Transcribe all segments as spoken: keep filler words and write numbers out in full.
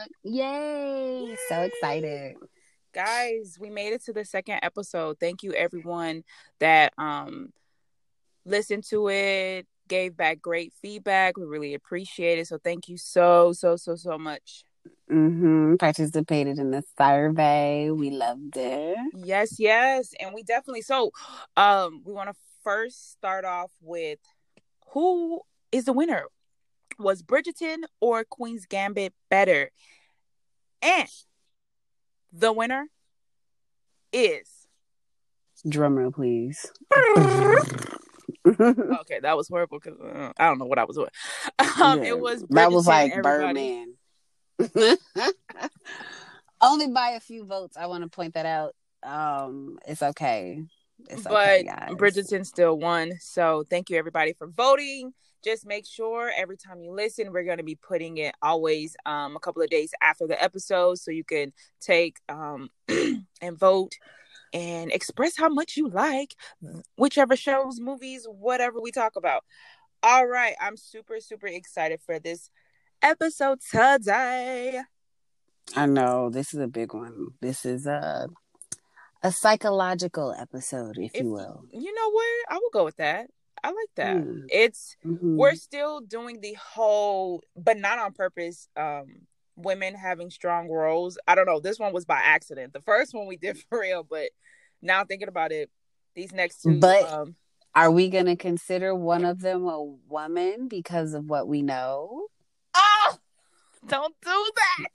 Yay! Yay! So excited. Guys, we made it to the second episode. Thank you everyone that um listened to it, gave back great feedback. We really appreciate it. So thank you so, so, so, so much. Mm-hmm. Participated in the survey. We loved it. Yes, yes. And we definitely so um we want to first start off with who is the winner? Was Bridgerton or Queen's Gambit better? And the winner is Drumroll, please. okay, that was horrible because uh, I don't know what I was doing. Um, Yeah, it was that was Bridgerton, like everybody. Birdman. Only by a few votes. I want to point that out. Um, it's okay. It's okay, But guys. Bridgerton still won. So thank you everybody for voting. Just make sure every time you listen, we're going to be putting it always um, a couple of days after the episode so you can take um, and vote and express how much you like whichever shows, movies, whatever we talk about. All right. I'm super, super excited for this episode today. I know this is a big one. This is a a psychological episode, if If you will. you know what, I will go with that. I like that. Mm. It's Mm-hmm. we're still doing the whole, but not on purpose. Um, women having strong roles. I don't know. This one was by accident. The first one we did for real, but now thinking about it, these next two. But Um, are we going to consider one of them a woman because of what we know? oh, don't do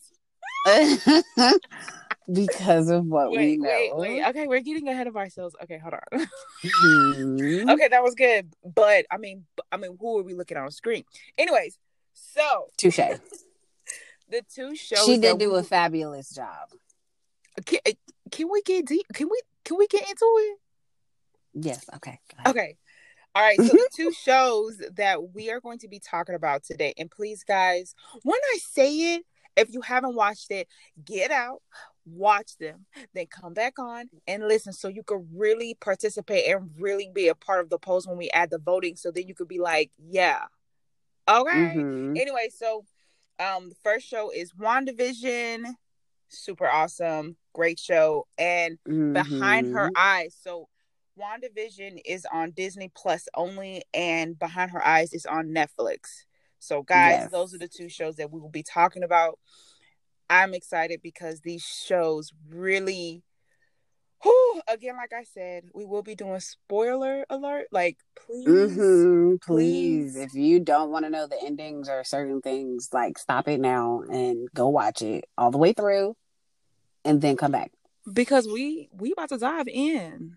that. Because of what wait, we know. wait, wait. Okay, we're getting ahead of ourselves. Okay, hold on. Mm-hmm. Okay, that was good. But I mean, I mean, who are we looking on screen? Anyways, so Touche. the two shows She did that do we, a fabulous job. Can, can we get deep? Can we can we get into it? Yes. Okay. Okay. All right. So the two shows that we are going to be talking about today, and please, guys, when I say it, if you haven't watched it, get out, watch them, then come back on and listen, so you could really participate and really be a part of the polls when we add the voting. So then you could be like, yeah, okay. Mm-hmm. Anyway, so um, the first show is WandaVision. Super awesome, great show, and Mm-hmm. Behind Her Eyes. So WandaVision is on Disney Plus only, and Behind Her Eyes is on Netflix. So guys, Yes. those are the two shows that we will be talking about. I'm excited because these shows really, whew, again, like I said, we will be doing spoiler alert. Like, please, Mm-hmm. please. Please, if you don't want to know the endings or certain things, like stop it now and go watch it all the way through and then come back. Because we we about to dive in.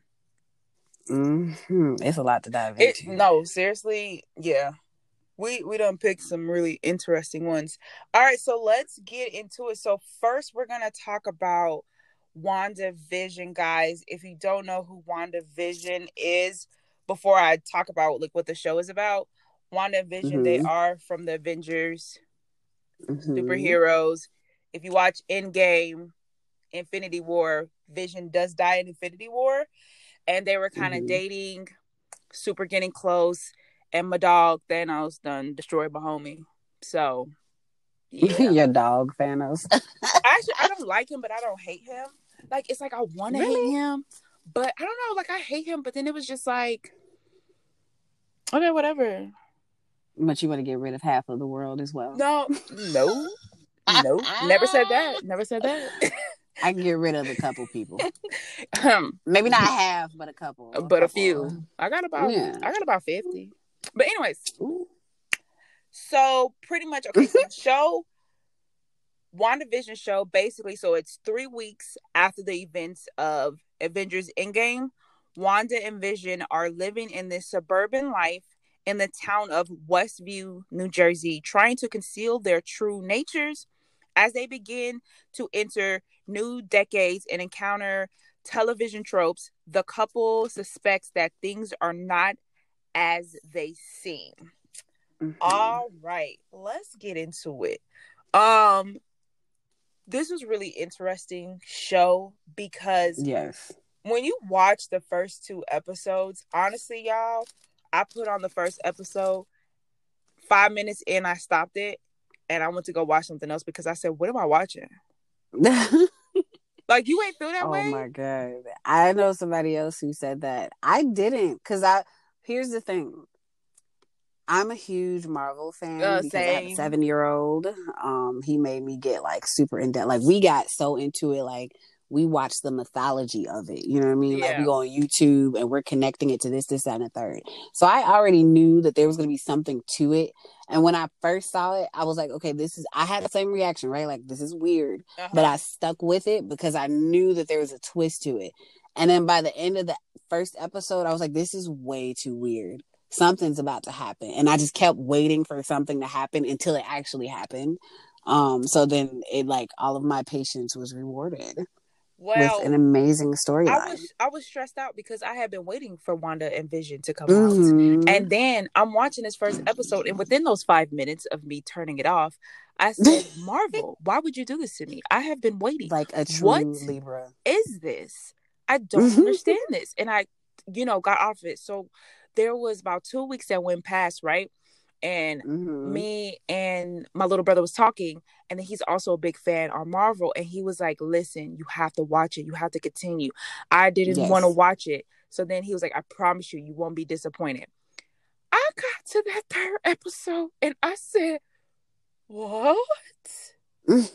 Mm-hmm. It's a lot to dive It, into. no, seriously, yeah. We we done picked some really interesting ones. All right, so let's get into it. So first, we're gonna talk about WandaVision, guys. If you don't know who WandaVision is, before I talk about like what the show is about, WandaVision, mm-hmm. they are from the Avengers, mm-hmm. superheroes. If you watch Endgame, Infinity War, Vision does die in Infinity War, and they were kind of mm-hmm. dating, super getting close. And my dog Thanos done destroyed my homie. So, yeah. Your dog Thanos. Actually, I don't like him, but I don't hate him. Like, it's like I want to really? hate him, but I don't know. Like, I hate him, but then it was just like, okay, whatever. But you want to get rid of half of the world as well? No, no, no. Never said that. Never said that. I can get rid of a couple people. Um, Maybe not half, but a couple. A but couple. a few. I got about. Yeah. I got about fifty. But anyways, ooh. So pretty much, okay, so the show, WandaVision show, basically, so it's three weeks after the events of Avengers Endgame. Wanda and Vision are living in this suburban life in the town of Westview, New Jersey, trying to conceal their true natures. As they begin to enter new decades and encounter television tropes, the couple suspects that things are not as they seem. Mm-hmm. All right, let's get into it. Um, this was really interesting show because yes, when you watch the first two episodes, honestly, y'all, I put on the first episode. Five minutes in, I stopped it, and I went to go watch something else because I said, what am I watching? Like, you ain't feel that oh way? Oh my God. I know somebody else who said that. I didn't, because I, here's the thing. I'm a huge Marvel fan Uh, because I have a same. seven-year-old. Um, he made me get, like, super in-depth. Like, we got so into it, like, we watched the mythology of it. You know what I mean? Yeah. Like, we go on YouTube and we're connecting it to this, this, that, and the third. So I already knew that there was going to be something to it. And when I first saw it, I was like, okay, this is, I had the same reaction, right? Like, this is weird. Uh-huh. But I stuck with it because I knew that there was a twist to it. And then by the end of the first episode, I was like, this is way too weird. Something's about to happen. And I just kept waiting for something to happen until it actually happened. Um, so then it, like, all of my patience was rewarded. Well, with an amazing storyline. I was I was stressed out because I had been waiting for Wanda and Vision to come mm-hmm. out. And then I'm watching this first episode, and within those five minutes of me turning it off, I said, Marvel, why would you do this to me? I have been waiting. Like a true what Libra. Is this? I don't understand this. And I, you know, got off of it. So there was about two weeks that went past, right? And mm-hmm. me and my little brother was talking, and then he's also a big fan on Marvel, and he was like, listen, you have to watch it, you have to continue. I didn't yes. want to watch it, so then he was like, I promise you, you won't be disappointed. I got to that third episode and I said, what? That's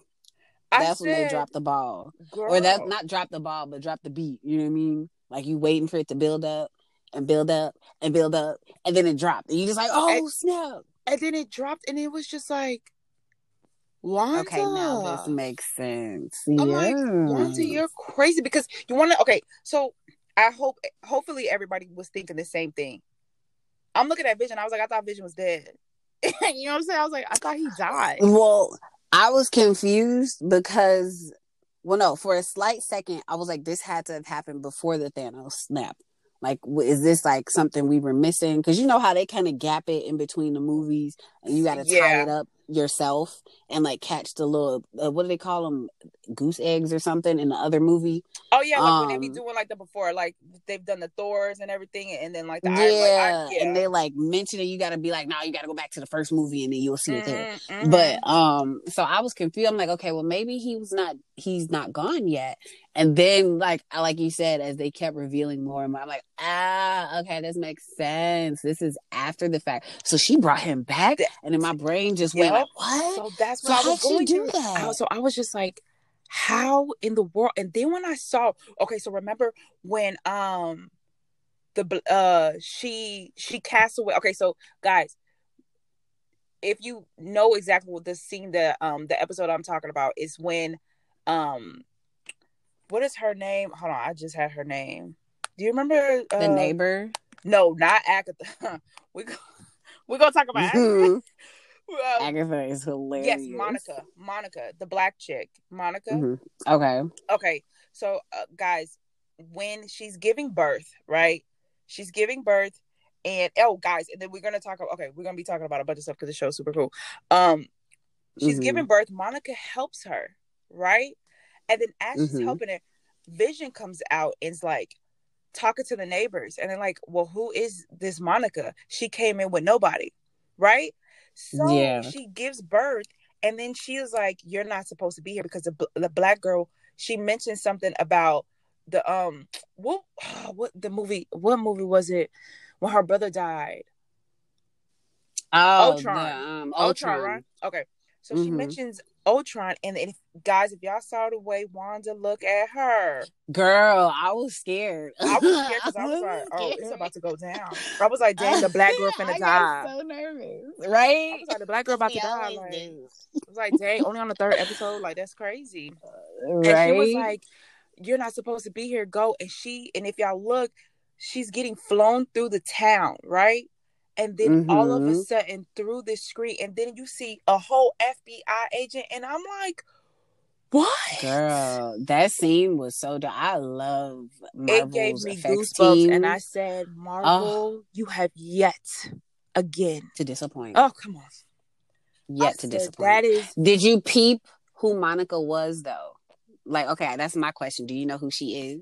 I when said, they dropped the ball. Girl. Or that not drop the ball, but drop the beat. You know what I mean? Like, you waiting for it to build up and build up and build up, and then it dropped. And you just like, oh, and, snap. And then it dropped, and it was just like, Wanda. Okay, now this makes sense. I'm yeah. like, Wanda, you're crazy. Because you want to, okay, so I hope, hopefully everybody was thinking the same thing. I'm looking at Vision. I was like, I thought Vision was dead. You know what I'm saying? I was like, I thought he died. Well, I was confused because, well, no, for a slight second, I was like, this had to have happened before the Thanos snap. Like, is this like something we were missing? Because you know how they kind of gap it in between the movies, and you got to yeah. tie it up yourself and like catch the little uh, what do they call them, goose eggs or something in the other movie. Oh yeah, like um, when they be um, doing like the before, like they've done the Thors and everything, and then like the yeah, I, like, I, yeah. and they like mention it. You got to be like, no, you got to go back to the first movie, and then you'll see mm-hmm, it there. Mm-hmm. But um, so I was confused. I'm like, okay, well maybe he was not, he's not gone yet. And then, like, like you said, as they kept revealing more and more, I'm like, ah, okay, this makes sense. This is after the fact. So she brought him back, and then my brain just yep. went like, what? So that's what so I was going do through. That? I, so I was just like, how in the world? And then when I saw, okay, so remember when um the uh she she cast away. Okay, so guys, if you know exactly what the scene, the um the episode I'm talking about is when um. What is her name? Hold on, I just had her name. Do you remember uh, the neighbor? No, not Agatha. we go, we're gonna talk about Agatha. uh, Agatha is hilarious. Yes, Monica. Monica, the black chick. Monica. Mm-hmm. Okay. Okay. So, uh, guys, when she's giving birth, right? She's giving birth, and oh, guys, and then we're gonna talk. Okay, we're gonna be talking about a bunch of stuff because the show's super cool. Um, she's mm-hmm. giving birth. Monica helps her, right? And then as she's mm-hmm. helping her, Vision comes out and is like talking to the neighbors. And they're like, well, who is this Monica? She came in with nobody, right? So yeah. she gives birth, and then she is like, you're not supposed to be here because the, the black girl, she mentioned something about the, um, what, what the movie, what movie was it when her brother died? Oh, Ultron. The, um, Ultron. Ultron, right? Okay. So mm-hmm. she mentions Ultron, and if, guys, if y'all saw the way Wanda looked at her, girl, I was scared. I was scared because I was like, "Oh, it's about to go down." I was like, "Dang, the black girl finna I die." I got so nervous, right? I was like, "The black girl about to die." Like, I was like, "Dang, only on the third episode, like that's crazy." Uh, right? And she was like, "You're not supposed to be here. Go." And she, and if y'all look, she's getting flown through the town, right? And then mm-hmm. all of a sudden through the screen, and then you see a whole F B I agent, and I'm like, what? Girl, that scene was so dumb. I love Marvel's it gave me effects goosebumps, team. And I said, Marvel, oh. you have yet again to disappoint. Oh, come on. Yet I to said, disappoint. That is. Did you peep who Monica was, though? Like, okay, that's my question. Do you know who she is?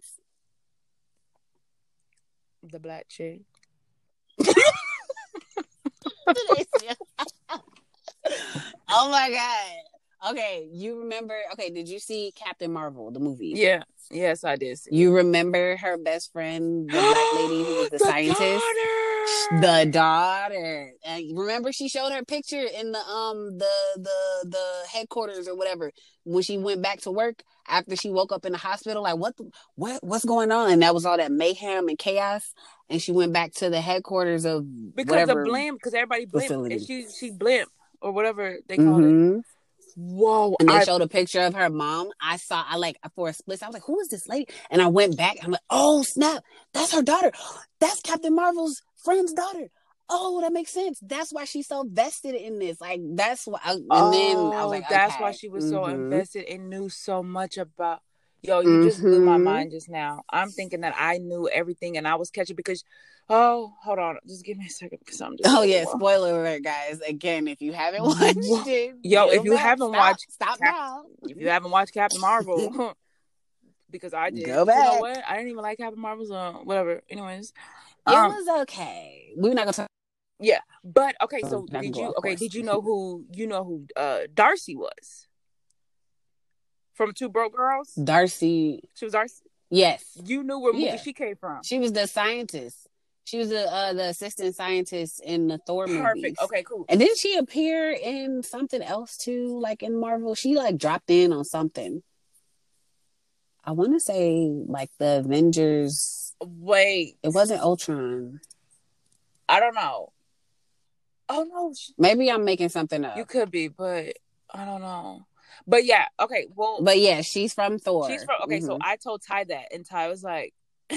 The black chick. Oh my god. Okay, you remember? Okay, did you see Captain Marvel, the movie? Yeah. Yes, I did see. You remember her best friend, the black lady who was the, the scientist? Daughter! The daughter. And remember she showed her picture in the um the the the headquarters or whatever when she went back to work after she woke up in the hospital. Like what the, what what's going on? And that was all that mayhem and chaos. And she went back to the headquarters of because whatever of blimp, because everybody blimp, facility. and she she blimp or whatever they call mm-hmm. it. Whoa! And they I, showed a picture of her mom. I saw, I like for a split, I was like, "Who is this lady?" And I went back. I'm like, "Oh snap! That's her daughter. That's Captain Marvel's friend's daughter. Oh, that makes sense. That's why she's so vested in this. Like that's why." I, and oh, then I was like, okay. "That's why she was mm-hmm. so invested and knew so much about." Yo, you mm-hmm. just blew my mind just now. I'm thinking that I knew everything and I was catching because. Oh, hold on. Just give me a second because I'm just. Oh yeah, well. Spoiler alert, guys. Again, if you haven't watched it, yo, if you back, haven't stop, watched, stop Cap- now. If you haven't watched Captain Marvel, because I did. Go back. You know what? I didn't even like Captain Marvel, so whatever. Anyways, it um, was okay. We're not gonna talk. Yeah, but okay. So oh, did you? Okay, did you know who? You know who uh, Darcy was from Two Broke Girls? Darcy. She was Darcy. Yes. You knew where movie yeah. she came from. She was the scientist. She was the uh, the assistant scientist in the Thor movies. Perfect. Okay, cool. And didn't she appear in something else too, like in Marvel? She like dropped in on something. I want to say like the Avengers. Wait, it wasn't Ultron. I don't know. Oh no, maybe I'm making something up. You could be, but I don't know. But yeah, okay. Well, but yeah, she's from Thor. She's from okay. Mm-hmm. So I told Ty that, and Ty was like.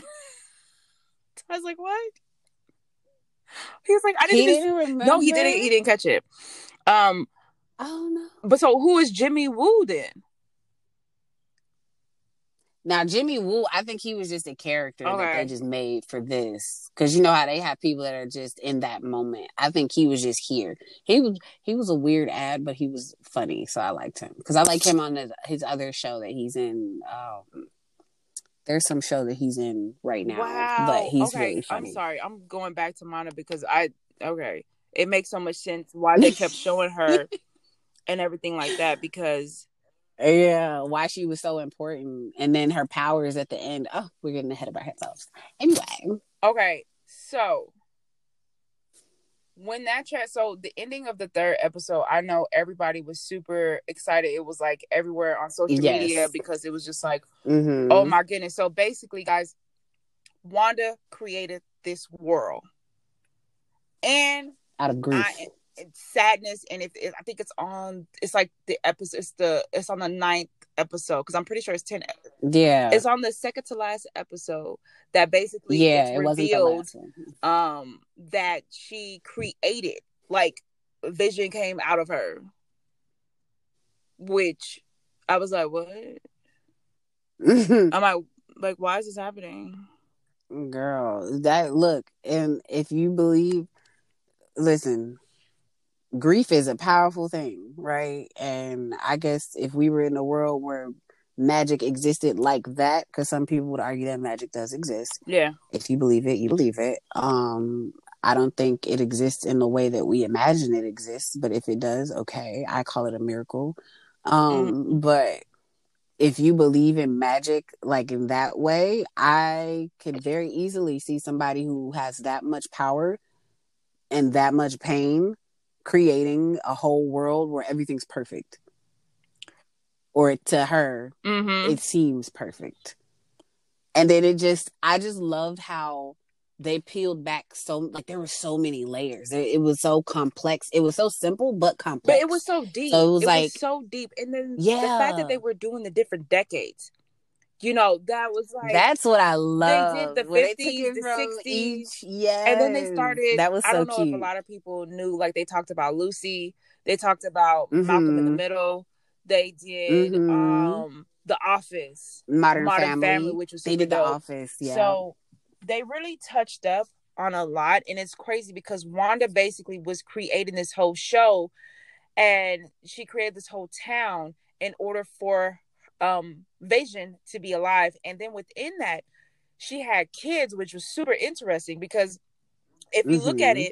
I was like, what? He was like, I didn't, he even... didn't remember. No, he didn't. He didn't catch it. Um, oh no. But so, who is Jimmy Woo then? Now, Jimmy Woo, I think he was just a character okay. that they just made for this, because you know how they have people that are just in that moment. I think he was just here. He was he was a weird ad, but he was funny, so I liked him because I like him on his, his other show that he's in. Um, There's some show that he's in right now, wow. but he's okay. really funny. I'm sorry. I'm going back to Mana because I, okay. It makes so much sense why they kept showing her and everything like that because. Yeah, why she was so important. And then her powers at the end. Oh, we're getting ahead of ourselves. Anyway. Okay, so. When that chat, so the ending of the third episode, I know everybody was super excited. It was like everywhere on social yes. media because it was just like, mm-hmm. oh my goodness. So basically, guys, Wanda created this world, and out of grief, I, and sadness, and if it, I think it's on, it's like the episode, it's the it's on the ninth episode because I'm pretty sure it's ten. Yeah, it's on the second to last episode that basically yeah, it's it revealed wasn't the last one. um that she created, like Vision came out of her, which I was like, what? I'm like, like, why is this happening? Girl, that look, and if you believe, listen, grief is a powerful thing, right? And I guess if we were in a world where magic existed like that, because some people would argue that magic does exist. Yeah. If you believe it, you believe it. Um, I don't think it exists in the way that we imagine it exists, but if it does, okay, I call it a miracle. Um, mm-hmm. But if you believe in magic, like in that way, I could very easily see somebody who has that much power and that much pain creating a whole world where everything's perfect. Or to her, mm-hmm. it seems perfect. And then it just, I just loved how they peeled back so, like there were so many layers. It, it was so complex. It was so simple, but complex. But it was so deep. So it was it like, was so deep. And then yeah. the fact that they were doing the different decades, you know, that was like. That's what I love. They did the fifties, the sixties. Yes. And then they started, that was so I don't know cute. if a lot of people knew, like they talked about Lucy. They talked about mm-hmm. Malcolm in the Middle. They did mm-hmm. um, The Office, Modern, Modern Family. Family, which was they did dope. The Office. Yeah. So they really touched up on a lot, and it's crazy because Wanda basically was creating this whole show, and she created this whole town in order for um, Vision to be alive. And then within that, she had kids, which was super interesting because if you mm-hmm. look at it,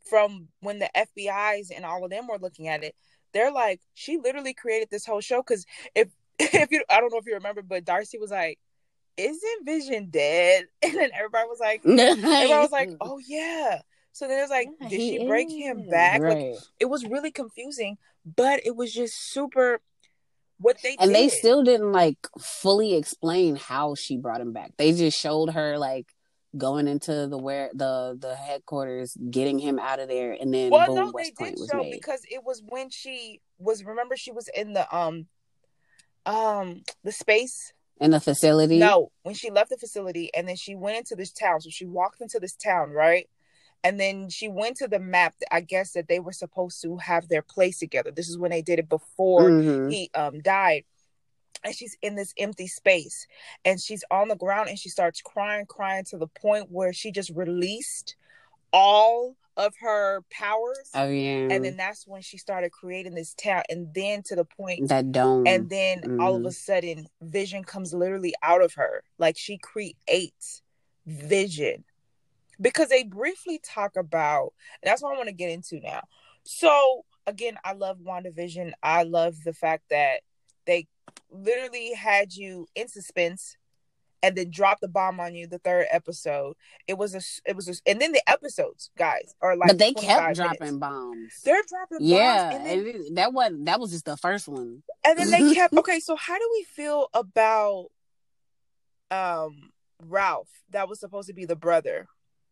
from when the F B Is and all of them were looking at it, they're like, she literally created this whole show. Because if if you, I don't know if you remember, but Darcy was like, isn't Vision dead? And then everybody was like, everybody was like, oh yeah. So then it's like, yeah, did she break is. him back? Right. Like, it was really confusing, but it was just super what they and did. they still didn't like fully explain how she brought him back. They just showed her like going into the where the the headquarters, getting him out of there, and then well, boom, no, West they Point did was show made. Because it was when she was. Remember, she was in the um um the space. In the facility? No, when she left the facility and then she went into this town. So she walked into this town, right? And then she went to the map, I guess, that they were supposed to have their place together. This is when they did it before mm-hmm. he um died. And she's in this empty space. And she's on the ground and she starts crying, crying to the point where she just released all of her powers. Oh, yeah. And then that's when she started creating this town. And then to the point that dome. And then mm-hmm. all of a sudden, Vision comes literally out of her. Like, she creates Vision. Because they briefly talk about, and that's what I want to get into now. So again, I love WandaVision. I love the fact that they literally had you in suspense and then drop the bomb on you the third episode. It was a, it was a, and then the episodes, guys, are like, but they kept dropping minutes. bombs. They're dropping yeah, bombs. Yeah, and, and that was that was just the first one. And then they kept. Okay, so how do we feel about um Ralph? That was supposed to be the brother.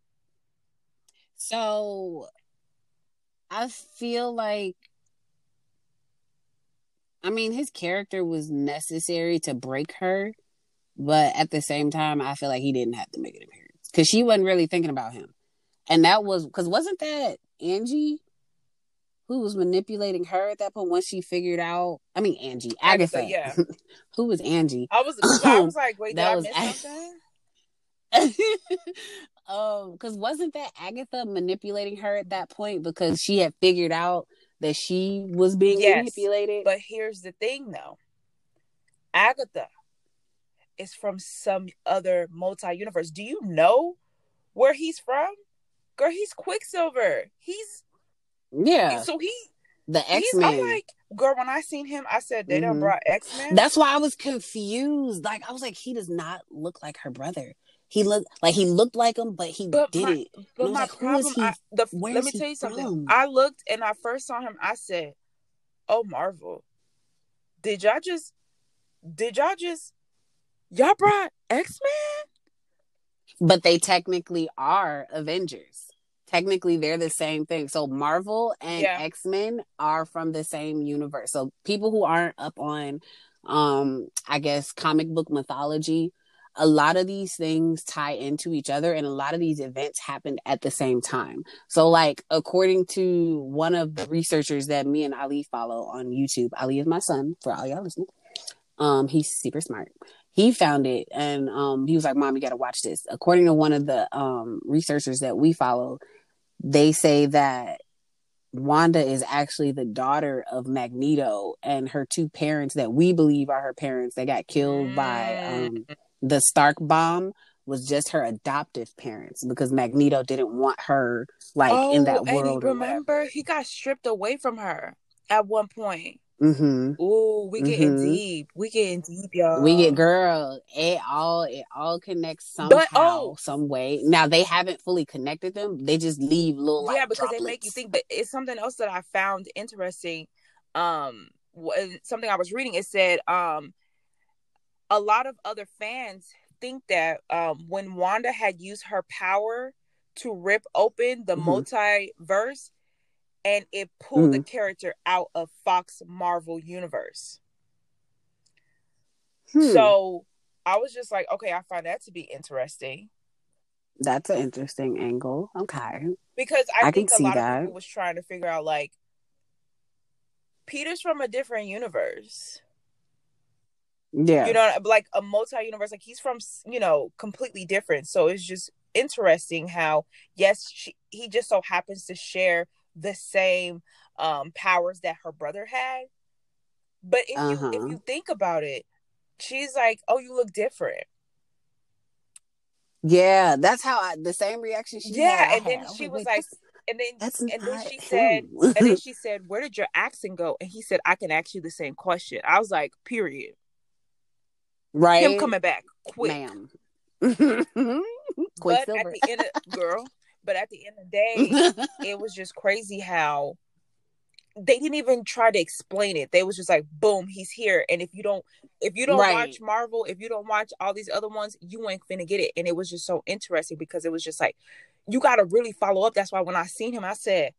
So I feel like, I mean, his character was necessary to break her, but at the same time, I feel like he didn't have to make an appearance because she wasn't really thinking about him. And that was, because wasn't that Angie who was manipulating her at that point once she figured out, I mean, Angie, Agatha. Agatha yeah. Who was Angie? I was, I was like, wait, did I miss Ag- something? Oh, because wasn't that Agatha manipulating her at that point because she had figured out that she was being yes, manipulated? But here's the thing, though. Agatha is from some other multi-universe. Do you know where he's from? Girl, he's Quicksilver. He's yeah. So he the X-Men. I'm like, girl, when I seen him, I said they mm-hmm. done brought X-Men. That's why I was confused. Like, I was like, he does not look like her brother. He looked like he looked like him, but he but didn't. My, but my like, problem, I, the, let me tell you something. From? I looked and I first saw him. I said, "Oh, Marvel, did y'all just, did y'all just, y'all brought X-Men?" But they technically are Avengers. Technically, they're the same thing. So Marvel and yeah. X-Men are from the same universe. So people who aren't up on, um, I guess, comic book mythology, a lot of these things tie into each other and a lot of these events happened at the same time. So like, according to one of the researchers that me and Ali follow on YouTube, Ali is my son for all y'all listening. Um, he's super smart. He found it and um, he was like, Mom, you got to watch this. According to one of the um, researchers that we follow, they say that Wanda is actually the daughter of Magneto and her two parents that we believe are her parents that got killed mm. by um, the Stark bomb was just her adoptive parents because Magneto didn't want her like oh, in that world. And remember, he got stripped away from her at one point. Mm-hmm. Ooh, we getting mm-hmm. deep. We getting deep, y'all. We get girl. It all it all connects somehow, but, oh, some way. Now they haven't fully connected them. They just leave little like yeah, because droplets. They make you think. But it's something else that I found interesting. Um, something I was reading. It said um, a lot of other fans think that um, when Wanda had used her power to rip open the mm-hmm. multiverse. And it pulled mm. the character out of Fox Marvel universe. Hmm. So I was just like, okay, I find that to be interesting. That's an interesting angle. Okay. Because I, I think a lot that. of people was trying to figure out, like, Peter's from a different universe. Yeah. You know, like a multi-universe. Like, he's from, you know, completely different. So it's just interesting how, yes, she, he just so happens to share the same um powers that her brother had, but if uh-huh. you if you think about it, she's like, oh, you look different. Yeah, that's how I the same reaction she yeah had, and then had. she was, was like, And then That's and then not she said, him. and then she said, "Where did your accent go?" And he said, "I can ask you the same question." I was like, period. Right, Him coming back quick, ma'am. but at Quicksilver, the end of girl, but at the end of the day, it was just crazy how they didn't even try to explain it. They was just like, boom, he's here. And if you don't, if you don't right. watch Marvel, if you don't watch all these other ones, you ain't finna get it. And it was just so interesting because it was just like, you got to really follow up. That's why when I seen him, I said,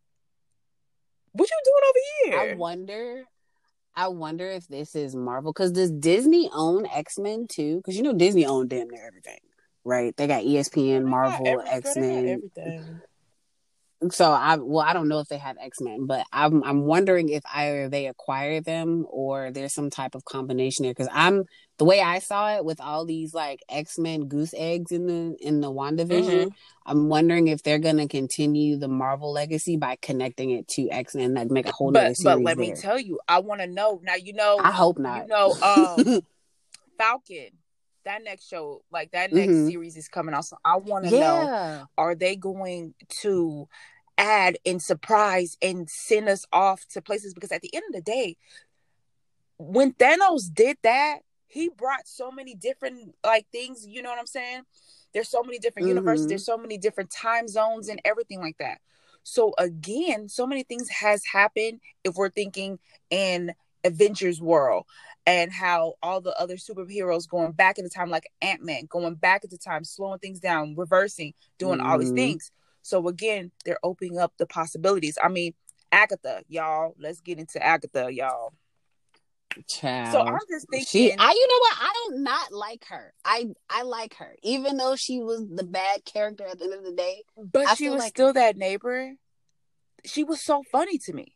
"What you doing over here?" I wonder. I wonder if this is Marvel, because does Disney own X-Men too? Because you know Disney owned damn near everything, right? They got E S P N, Marvel, every, X-Men, everything. So I well, I don't know if they have X-Men, but I'm I'm wondering if either they acquire them or there's some type of combination there. Because I'm the way I saw it with all these like X-Men goose eggs in the in the WandaVision, mm-hmm. I'm wondering if they're gonna continue the Marvel legacy by connecting it to X-Men, like make a whole but, other series. But let there. me tell you, I want to know now. You know, I hope not. You know, um, Falcon. That next show, like that next mm-hmm. series is coming out. So I want to yeah. know, are they going to add and surprise and send us off to places? Because at the end of the day, when Thanos did that, he brought so many different like things, you know what I'm saying? There's so many different mm-hmm. universes, there's so many different time zones and everything like that. So again, so many things has happened if we're thinking in Avengers world and how all the other superheroes going back in the time, like Ant-Man, going back at the time, slowing things down, reversing, doing mm-hmm. all these things. So again, they're opening up the possibilities. I mean, Agatha, y'all. Let's get into Agatha, y'all. Child. So I'm just thinking, she, I, you know what? I don't not like her. I, I like her, even though she was the bad character at the end of the day. But I she was like still her. that neighbor. She was so funny to me.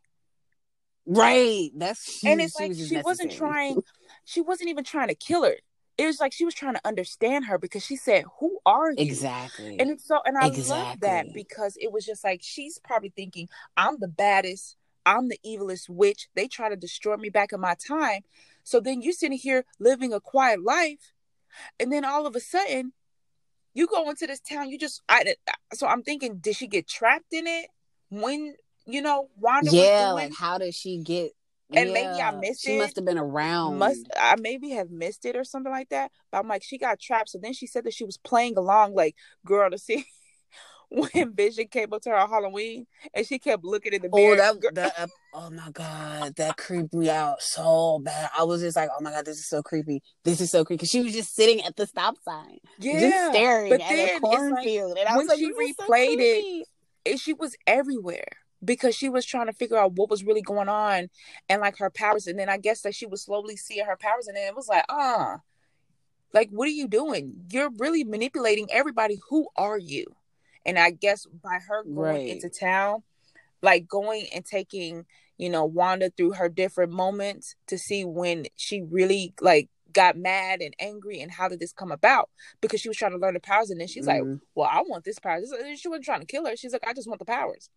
Right. That's she, and it's she like was she wasn't trying. She wasn't even trying to kill her. It was like she was trying to understand her because she said, "Who are you?" Exactly. And it's so, and I exactly. love that because it was just like she's probably thinking, "I'm the baddest. I'm the evilest witch. They try to destroy me back in my time." So then you're sitting here living a quiet life, and then all of a sudden, you go into this town. You just, I. So I'm thinking, did she get trapped in it when you know Wanda yeah, was doing? like how did she get? And yeah, maybe I missed she it. She must have been around. Must I maybe have missed it or something like that? But I'm like, she got trapped. So then she said that she was playing along, like, girl, to see when Vision came up to her on Halloween, and she kept looking in the oh, mirror. That, that, oh my god, that creeped me out so bad. I was just like, oh my god, this is so creepy. This is so creepy. She was just sitting at the stop sign, yeah, just staring but at a cornfield, like, and I was like, she replayed so it, it, she was everywhere. Because she was trying to figure out what was really going on and like her powers. And then I guess that she was slowly seeing her powers. And then it was like, ah, uh, like, what are you doing? You're really manipulating everybody. Who are you? And I guess by her going right. into town, like going and taking, you know, Wanda through her different moments to see when she really like got mad and angry and how did this come about? Because she was trying to learn the powers. And then she's mm-hmm. like, well, I want this power. She wasn't trying to kill her. She's like, I just want the powers.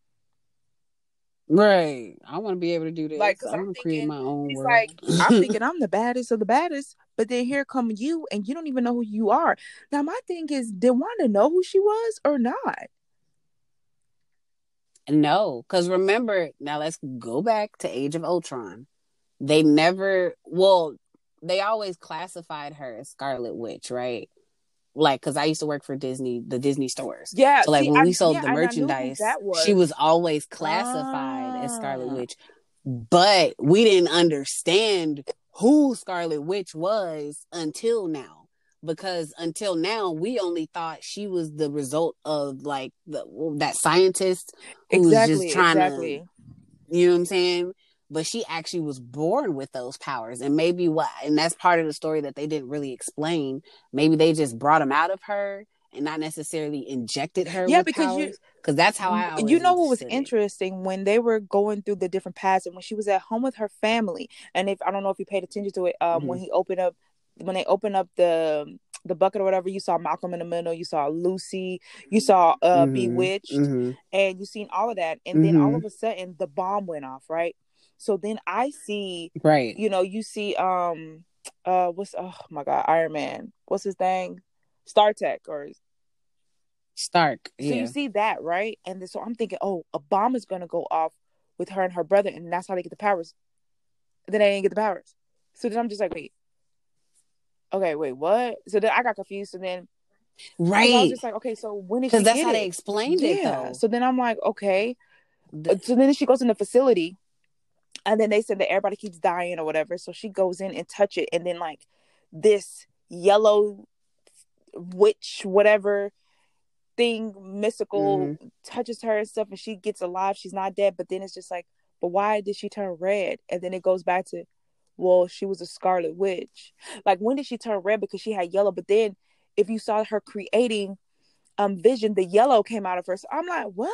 Right. I want to be able to do this. Like, I want to create my own world. Like, I'm thinking I'm the baddest of the baddest, but then here come you and you don't even know who you are. Now, my thing is, did Wanda know who she was or not? No, because remember, now let's go back to Age of Ultron. They never, well, they always classified her as Scarlet Witch, right? Like, because I used to work for Disney, the Disney stores. Yeah. So, like, see, when I, we sold yeah, the merchandise, was. she was always classified ah. as Scarlet Witch. But we didn't understand who Scarlet Witch was until now. Because until now, we only thought she was the result of, like, the, that scientist who exactly, was just trying exactly. to, you know what I'm saying? But she actually was born with those powers. And maybe what, and that's part of the story that they didn't really explain. Maybe they just brought them out of her and not necessarily injected her yeah, with because powers. You, because that's how I always You know what was it. interesting? When they were going through the different paths and when she was at home with her family, and if, I don't know if you paid attention to it, um, mm-hmm. when he opened up, when they opened up the, the bucket or whatever, you saw Malcolm in the Middle, you saw Lucy, you saw uh, mm-hmm. Bewitched, mm-hmm. and you seen all of that. And mm-hmm. then all of a sudden the bomb went off, right? So then I see, right? You know, you see, um, uh, what's oh my god, Iron Man, what's his thing, Star Trek or Stark. So yeah. you see that, right? And then, so I'm thinking, oh, a bomb is going to go off with her and her brother, and that's how they get the powers. Then they didn't get the powers. So then I'm just like, wait. Okay, wait, what? So then I got confused. And then, right, I was just like, okay, so when did she get it? Because that's how they explained yeah. it, though. So then I'm like, okay. The- so then she goes in the facility, and then they said that everybody keeps dying or whatever. So she goes in and touch it, and then like this yellow witch, whatever thing, mystical, mm-hmm. touches her and stuff, and she gets alive. She's not dead, but then it's just like, but why did she turn red? And then it goes back to, well, she was a Scarlet Witch. Like, when did she turn red? Because she had yellow. But then if you saw her creating um Vision, the yellow came out of her. So I'm like, what?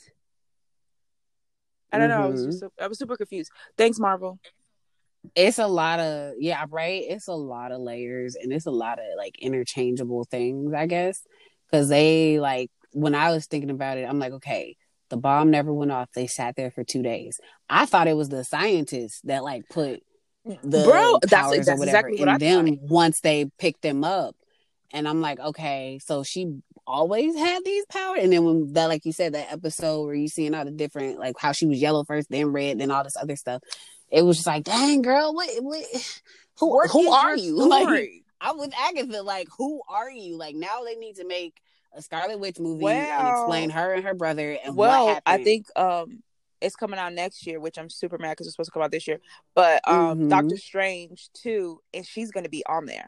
I don't mm-hmm. know. I was just, I was super confused. Thanks, Marvel. It's a lot of, yeah, right? It's a lot of layers, and it's a lot of, like, interchangeable things, I guess. Because they, like, when I was thinking about it, I'm like, okay, the bomb never went off. They sat there for two days. I thought it was the scientists that, like, put the Bro, powers that's, that's or whatever exactly in what them thought. Once they picked them up. And I'm like, okay, so she always had these powers. And then when that, like you said, that episode where you seeing all the different, like how she was yellow first, then red, then all this other stuff. It was just like, dang, girl, what, what who, what who are you? Story? Like, I'm with Agatha. Like, who are you? Like, now they need to make a Scarlet Witch movie well, and explain her and her brother and well, what happened. I think um, it's coming out next year, which I'm super mad because it's supposed to come out this year. But um, mm-hmm. Doctor Strange too, and she's going to be on there.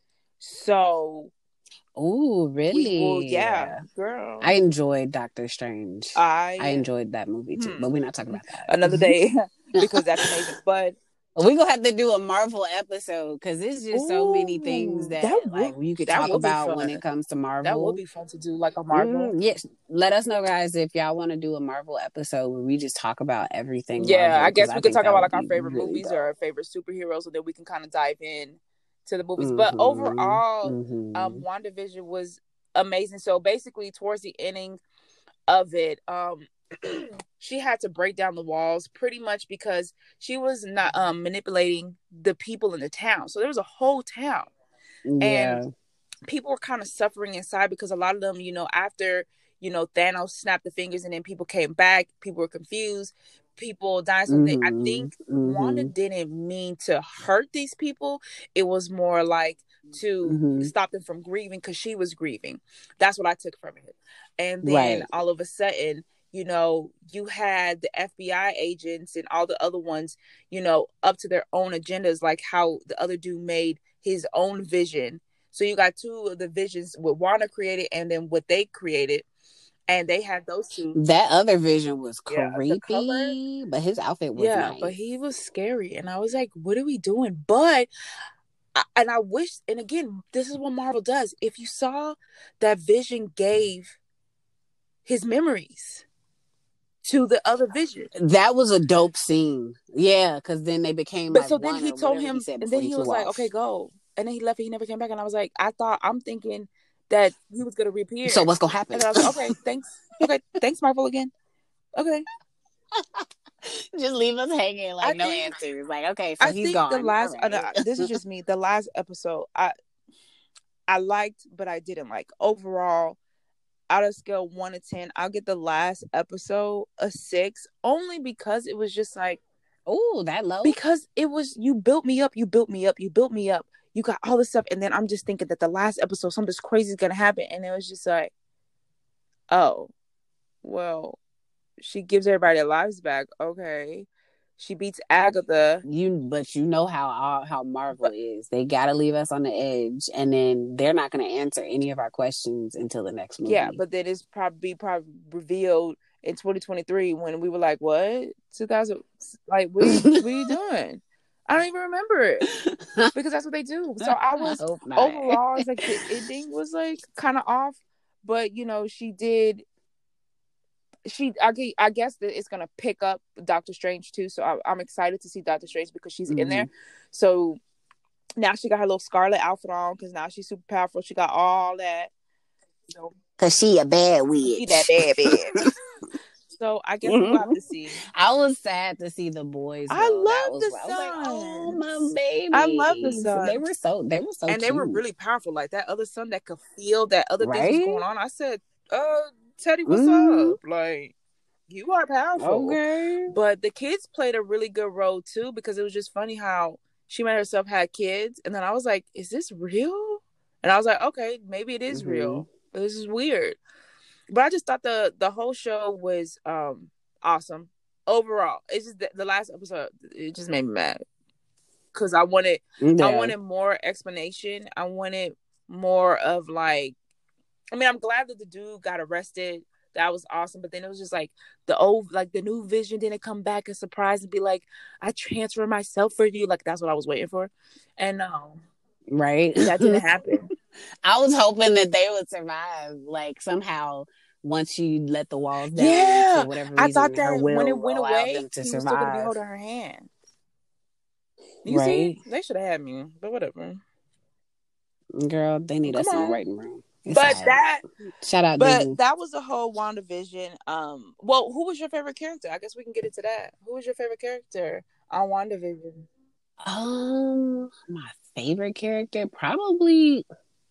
So, oh, really? Will, yeah, girl. I enjoyed Doctor Strange. I I enjoyed that movie too, hmm. but we're not talking about that another day because that's amazing. But we're gonna have to do a Marvel episode because there's just Ooh, so many things that, that like would, you could talk about when it comes to Marvel. That would be fun to do, like a Marvel. Mm, yes, let us know, guys, if y'all want to do a Marvel episode where we just talk about everything. Yeah, Marvel, I guess we I could talk about like our favorite really movies dope. or our favorite superheroes, and then we can kind of dive in to the movies. Mm-hmm. But overall, mm-hmm. um, WandaVision was amazing. So basically, towards the ending of it, um. she had to break down the walls pretty much because she was not um, manipulating the people in the town. So there was a whole town. Yeah. And people were kind of suffering inside because a lot of them, you know, after, you know, Thanos snapped the fingers and then people came back, people were confused, people died. So mm-hmm. they, I think mm-hmm. Wanda didn't mean to hurt these people. It was more like to mm-hmm. stop them from grieving because she was grieving. That's what I took from it. And then right. all of a sudden, you know, you had the F B I agents and all the other ones, you know, up to their own agendas, like how the other dude made his own vision. So you got two of the visions what Wanda created and then what they created. And they had those two. That other vision was yeah, creepy, but his outfit was yeah, nice. But he was scary. And I was like, what are we doing? But, and I wish, and again, this is what Marvel does. If you saw that Vision gave his memories to the other Vision. That was a dope scene. Yeah, because then they became but like so then he told him, he and then he, he was like, off. okay, go. And then he left and he never came back. And I was like, I thought, I'm thinking that he was going to reappear. So what's going to happen? And I was like, okay, thanks. Okay, thanks, Marvel again. Okay. Just leave us hanging, like I no think, answers. Like, okay, so I he's think gone. The last, right. uh, this is just me. The last episode, I, I liked, but I didn't like. Overall, out of scale one to ten, I'll get the last episode a six, only because it was just like, oh, that low. Because it was, you built me up, you built me up, you built me up. You got all this stuff, and then I'm just thinking that the last episode, something crazy is gonna happen, and it was just like, oh, well, she gives everybody their lives back. Okay, she beats Agatha. You, but you know how how Marvel but, is. They gotta leave us on the edge, and then they're not gonna answer any of our questions until the next movie. Yeah, but then it's probably probably revealed in twenty twenty-three when we were like, what? two thousand? Like, what, what are you doing? I don't even remember it because that's what they do. So I was I overall, I was like the ending was like kind of off, but you know she did. She, I, I guess that it's gonna pick up Doctor Strange too. So I, I'm excited to see Doctor Strange because she's mm-hmm. in there. So now she got her little Scarlet outfit on because now she's super powerful. She got all that. You know, Cause she a bad witch. She that bad bitch. So I guess mm-hmm. we'll have to see. I was sad to see the boys. Though. I love was, the son. I was like, oh my baby. I love the son. They were so they were so and cute. They were really powerful. Like that other son that could feel that other right? things was going on. I said, uh, Teddy, what's mm-hmm. up? Like, you are powerful. Okay. But the kids played a really good role too, because it was just funny how she made herself had kids, and then I was like, is this real? And I was like, okay, maybe it is mm-hmm. real. This is weird. But I just thought the the whole show was um awesome overall. It's just the, the last episode, it just made me mad because I wanted yeah. I wanted more explanation. I wanted more of like, I mean, I'm glad that the dude got arrested. That was awesome. But then it was just like the old, like the new Vision didn't come back and surprise and be like, I transfer myself for you. Like, that's what I was waiting for. And no. Right. That didn't happen. I was hoping that they would survive, like somehow once you let the walls down. Yeah. For whatever reason, I thought that when it went away, them to he survive. was still going to be holding her hand. You right. see? They should have had me, but whatever. Girl, they need Come us on. in the waiting room. It's but sad. that shout out but Disney. That was the whole WandaVision. Um well, who was your favorite character? I guess we can get into that. Who was your favorite character on WandaVision? Um my favorite character probably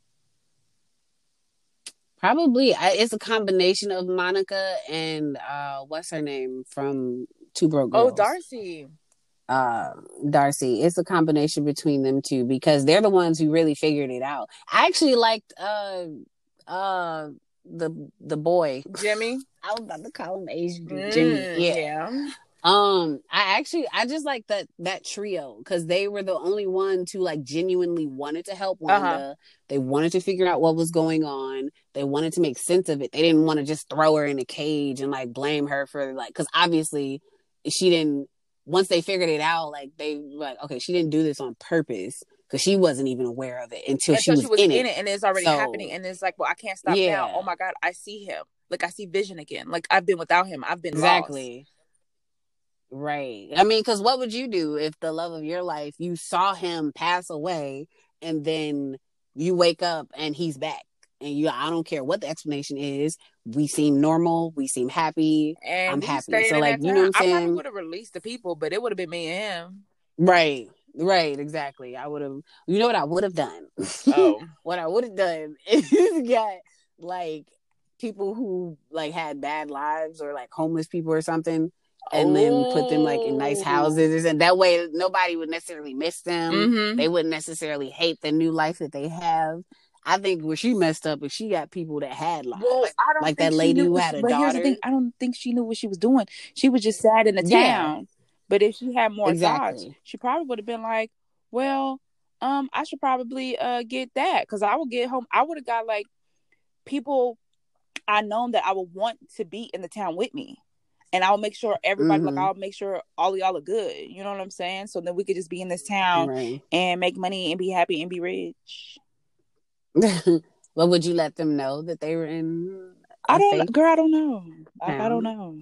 probably I, it's a combination of Monica and uh what's her name from Two Broke Girls. Oh, Darcy. Uh, Darcy. It's a combination between them two because they're the ones who really figured it out. I actually liked uh uh the the boy Jimmy. I was about to call him Asian mm, Jimmy. Yeah. yeah. Um, I actually I just like that that trio because they were the only ones who like genuinely wanted to help Wanda. Uh-huh. They wanted to figure out what was going on. They wanted to make sense of it. They didn't want to just throw her in a cage and like blame her for like because obviously she didn't. Once they figured it out, like they were like, okay, she didn't do this on purpose because she wasn't even aware of it until, until she was, she was in, in it. it, and it's already so, happening. And it's like, well, I can't stop yeah. now. Oh my god, I see him. Like I see Vision again. Like I've been without him. I've been exactly lost. Right. I mean, because what would you do if the love of your life you saw him pass away and then you wake up and he's back? And you, I don't care what the explanation is. We seem normal. We seem happy. And I'm happy. So, like, you know what I'm saying? I probably would have released the people, but it would have been me and him. Right. Right. Exactly. I would have. You know what I would have done? Oh, what I would have done is got like people who like had bad lives or like homeless people or something, and oh. then put them like in nice houses, and that way nobody would necessarily miss them. Mm-hmm. They wouldn't necessarily hate the new life that they have. I think where she messed up is she got people that had lives. Well, I don't like think that lady who what had she, a but daughter. Here's the thing, I don't think she knew what she was doing. She was just sad in the yeah. town. But if she had more exactly. thoughts, she probably would have been like, well, um, I should probably uh get that. Because I would get home. I would have got like people I known that I would want to be in the town with me. And I'll make sure everybody, mm-hmm. like, I'll make sure all of y'all are good. You know what I'm saying? So then we could just be in this town right. and make money and be happy and be rich. Well, would you let them know that they were in? I don't, fake? girl. I don't know. I, I don't know,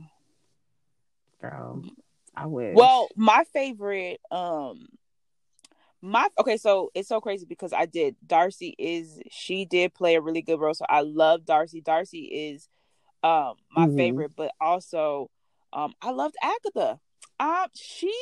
girl. I wish. Well, my favorite, um, my okay. So it's so crazy because I did. Darcy is she did play a really good role. So I love Darcy. Darcy is, um, my mm-hmm. favorite. But also, um, I loved Agatha. Um, she.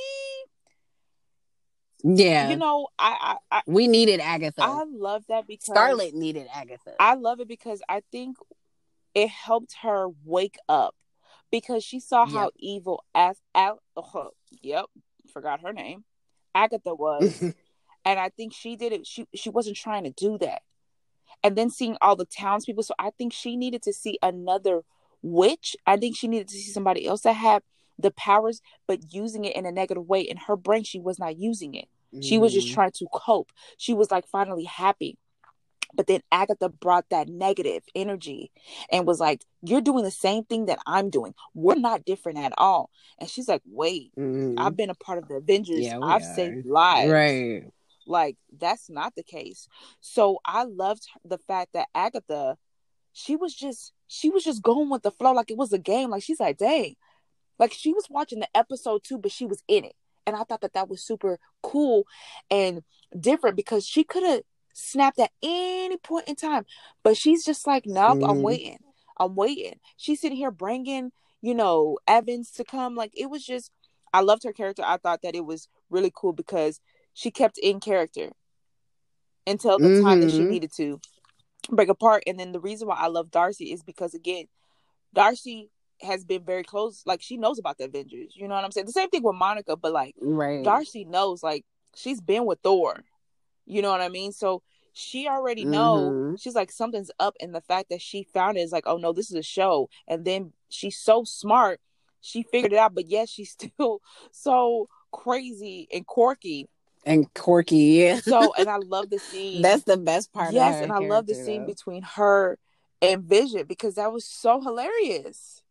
Yeah, you know, I, I, I we needed Agatha. I love that because Scarlet needed Agatha. I love it because I think it helped her wake up because she saw yep. how evil as Al, oh, yep, forgot her name, Agatha was, and I think she did it. She she wasn't trying to do that, and then seeing all the townspeople. So I think she needed to see another witch. I think she needed to see somebody else that had the powers, but using it in a negative way. In her brain, she was not using it. Mm. She was just trying to cope. She was like finally happy. But then Agatha brought that negative energy and was like, you're doing the same thing that I'm doing. We're not different at all. And she's like, wait, mm. I've been a part of the Avengers. Yeah, I've are. saved lives. Right. Like, that's not the case. So I loved the fact that Agatha, she was just, she was just going with the flow. Like it was a game. Like she's like, dang. Like she was watching the episode too, but she was in it. And I thought that that was super cool and different because she could have snapped at any point in time. But she's just like, nope, mm. I'm waiting. I'm waiting. She's sitting here bringing, you know, Evans to come. Like it was just, I loved her character. I thought that it was really cool because she kept in character until the mm-hmm. time that she needed to. break apart. And then the reason why I love Darcy is because, again, Darcy has been very close. Like, she knows about the Avengers. You know what I'm saying? The same thing with Monica, but like, right. Darcy knows, like, she's been with Thor. You know what I mean? So she already know. Mm-hmm. She's like, something's up. And the fact that she found it is like, oh no, this is a show. And then she's so smart. She figured it out, but yet she's still so crazy and quirky. And quirky, yeah. So, and I love the scene. That's the best part yes, of her and I love the scene though. between her and Vision, because that was so hilarious.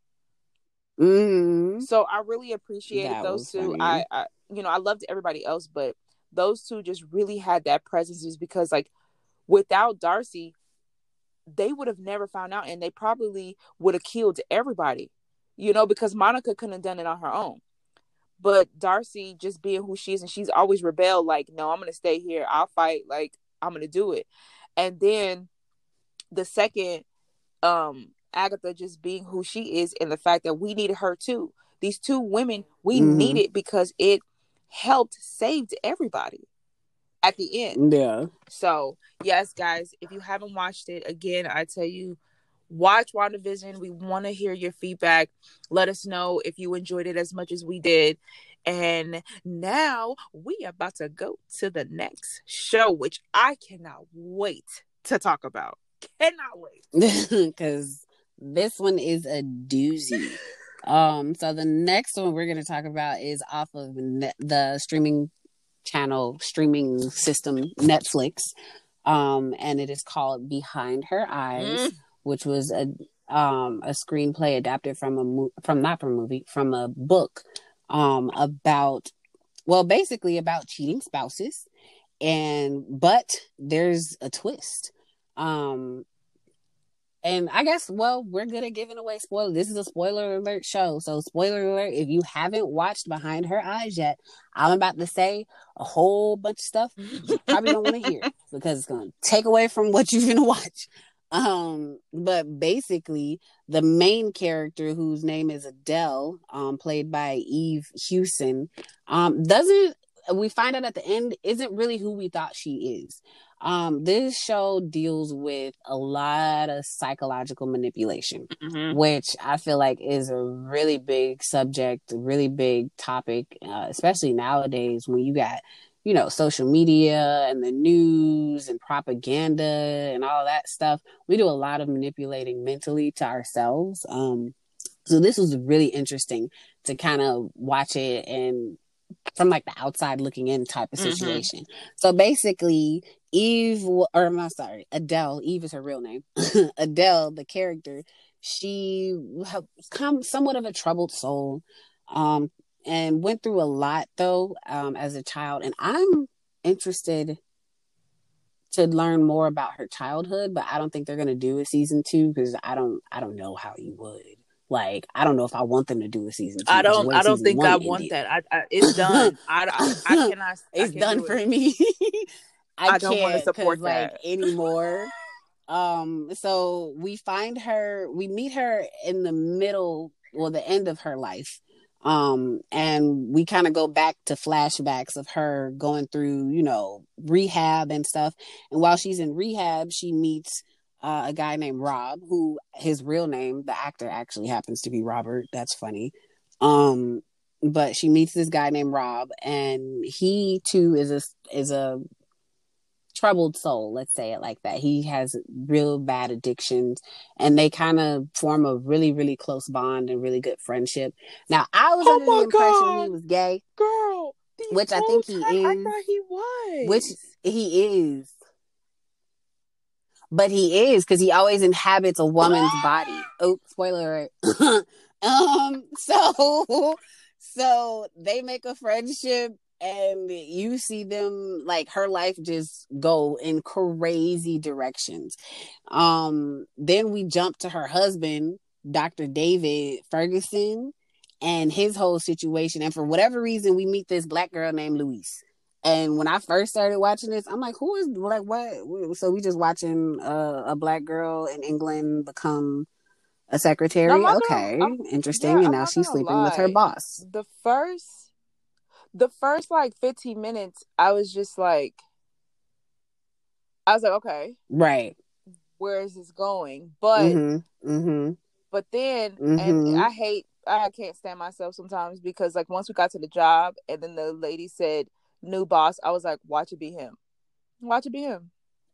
Mm-hmm. So I really appreciated that those two. I, I, you know, I loved everybody else, but those two just really had that presence, just because, like, without Darcy, they would have never found out, and they probably would have killed everybody, you know, because Monica couldn't have done it on her own. But Darcy, just being who she is, and she's always rebelled, like, no, I'm going to stay here. I'll fight. Like, I'm going to do it. And then the second, um, Agatha just being who she is, and the fact that we needed her too. These two women, we mm-hmm. needed, because it helped save everybody at the end. Yeah. So, yes, guys, if you haven't watched it, again, I tell you, watch WandaVision. We want to hear your feedback. Let us know if you enjoyed it as much as we did. And now we are about to go to the next show, which I cannot wait to talk about. Cannot wait. Because this one is a doozy. um, so the next one we're going to talk about is off of ne- the streaming channel, streaming system, Netflix. Um, and it is called Behind Her Eyes, mm. which was a um a screenplay adapted from a mo- from not from a movie, from a book um about, well, basically about cheating spouses. And but there's a twist. Um And I guess, well, we're good at giving away spoilers. This is a spoiler alert show. So spoiler alert, if you haven't watched Behind Her Eyes yet, I'm about to say a whole bunch of stuff you probably don't want to hear, because it's going to take away from what you're going to watch. Um, but basically, the main character, whose name is Adele, um, played by Eve Hewson, um, doesn't, we find out at the end, isn't really who we thought she is. Um, this show deals with a lot of psychological manipulation, mm-hmm. which I feel like is a really big subject, a really big topic, uh, especially nowadays when you got, you know, social media and the news and propaganda and all that stuff. We do a lot of manipulating mentally to ourselves. Um, so this was really interesting to kind of watch it and from like the outside looking in type of situation. Mm-hmm. So basically, Eve, or I'm sorry, Adele, Eve is her real name. Adele, the character, she come somewhat of a troubled soul, um, and went through a lot though, um, as a child. And I'm interested to learn more about her childhood, but I don't think they're gonna do a season two, because I don't, I don't know how you would. Like, I don't know if I want them to do a season two. I don't. I don't think I want ended. that. I, I, it's done. I, I, I cannot. It's I done do for it. me. I, I don't want to support that like anymore. um. So we find her. We meet her in the middle, or the end of her life. Um. And we kind of go back to flashbacks of her going through, you know, rehab and stuff. And while she's in rehab, she meets Uh, a guy named Rob, who his real name, the actor, actually happens to be Robert. That's funny. Um, but she meets this guy named Rob, and he too is a is a troubled soul. Let's say it like that. He has real bad addictions, and they kind of form a really really close bond and really good friendship. Now, I was oh under the impression God. he was gay, girl, which I think he is. I thought he was. Which he is. But he is, because he always inhabits a woman's body. Oh, spoiler alert. um, so, so they make a friendship, and you see them, like, her life just go in crazy directions. Um, then we jump to her husband, Doctor David Ferguson, and his whole situation. And for whatever reason, we meet this black girl named Louise. And when I first started watching this, I'm like, who is, like, what? So we just watching uh, a black girl in England become a secretary? No, okay, gonna, interesting. Yeah, and now she's sleeping lie. with her boss. The first, the first, like, fifteen minutes, I was just like, I was like, okay. Right. where is this going? But mm-hmm, mm-hmm, but then mm-hmm. and I hate I can't stand myself sometimes because like once we got to the job and then the lady said new boss, I was like, watch it be him. Watch it be him.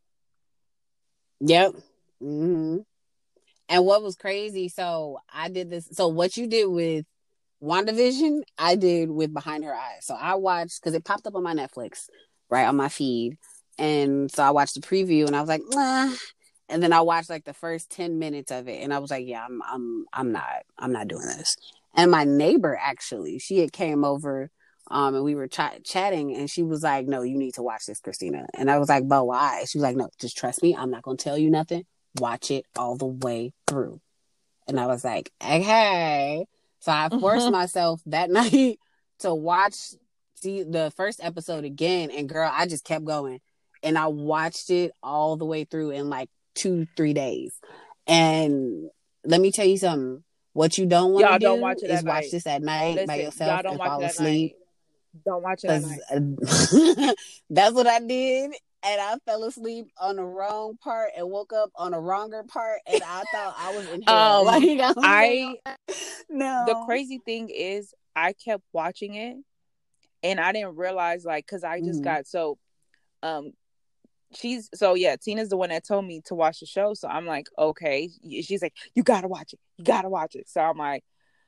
Yep. Mm-hmm. And what was crazy, so I did this. So what you did with WandaVision, I did with Behind Her Eyes. So I watched, because it popped up on my Netflix, right, on my feed. And so I watched the preview and I was like, nah. And then I watched like the first ten minutes of it. And I was like, yeah, I'm I'm I'm not, I'm not doing this. And my neighbor actually, she had came over um, and we were ch- chatting and she was like, no, you need to watch this, Christina. And I was like, but why? She was like, no, just trust me. I'm not going to tell you nothing. Watch it all the way through. And I was like, okay. So I forced myself that night to watch see the first episode again. And girl, I just kept going. And I watched it all the way through in like two, three days. And let me tell you something. What you don't want to do watch is watch night. This at night Listen, by yourself and fall asleep. Don't watch it at night. That's what I did. And I fell asleep on the wrong part and woke up on the wronger part, and I thought I was in hell. Um, like, I no. The crazy thing is, I kept watching it, and I didn't realize, like, because I just mm-hmm. got so, um, she's so yeah. Tina's the one that told me to watch the show, so I'm like, okay. She's like, you gotta watch it. You gotta watch it. So I'm like,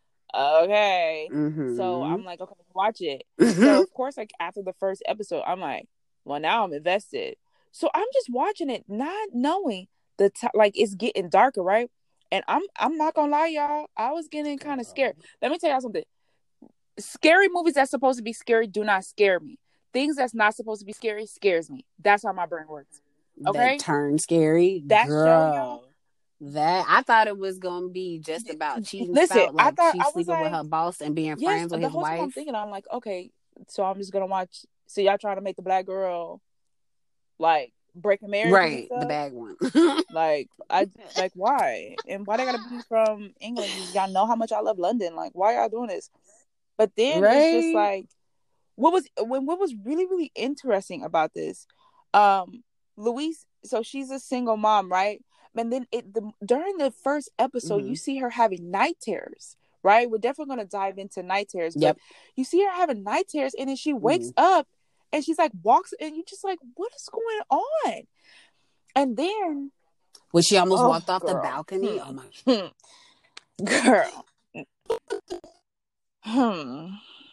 okay. Mm-hmm. So I'm like, okay, watch it. So of course, like after the first episode, I'm like, well, now I'm invested. So I'm just watching it, not knowing the t- like it's getting darker, right? And I'm I'm not gonna lie, y'all. I was getting kind of scared. Let me tell y'all something. Scary movies that's supposed to be scary do not scare me. Things that's not supposed to be scary scares me. That's how my brain works. Okay, that turn scary. That girl. show, y'all. That I thought it was gonna be just about cheating. Listen, spout, like I thought she's I was sleeping like, with her boss and being yes, friends with his wife. I'm thinking, I'm like, okay, so I'm just gonna watch. So y'all trying to make the black girl like break a marriage, right? The bad one. like I like why and why they gotta be from England? Y'all know how much I love London. Like why y'all doing this? But then right? It's just like what was when what was really really interesting about this, um, Louise. So she's a single mom, right? And then it the during the first episode, mm-hmm. you see her having night terrors. Right, we're definitely gonna dive into night terrors. But yep. you see her having night terrors, and then she wakes mm-hmm. up, and she's like walks, and you just like, what is going on? And then, when she almost oh, walked off girl. the balcony. Hmm. Oh my girl. hmm.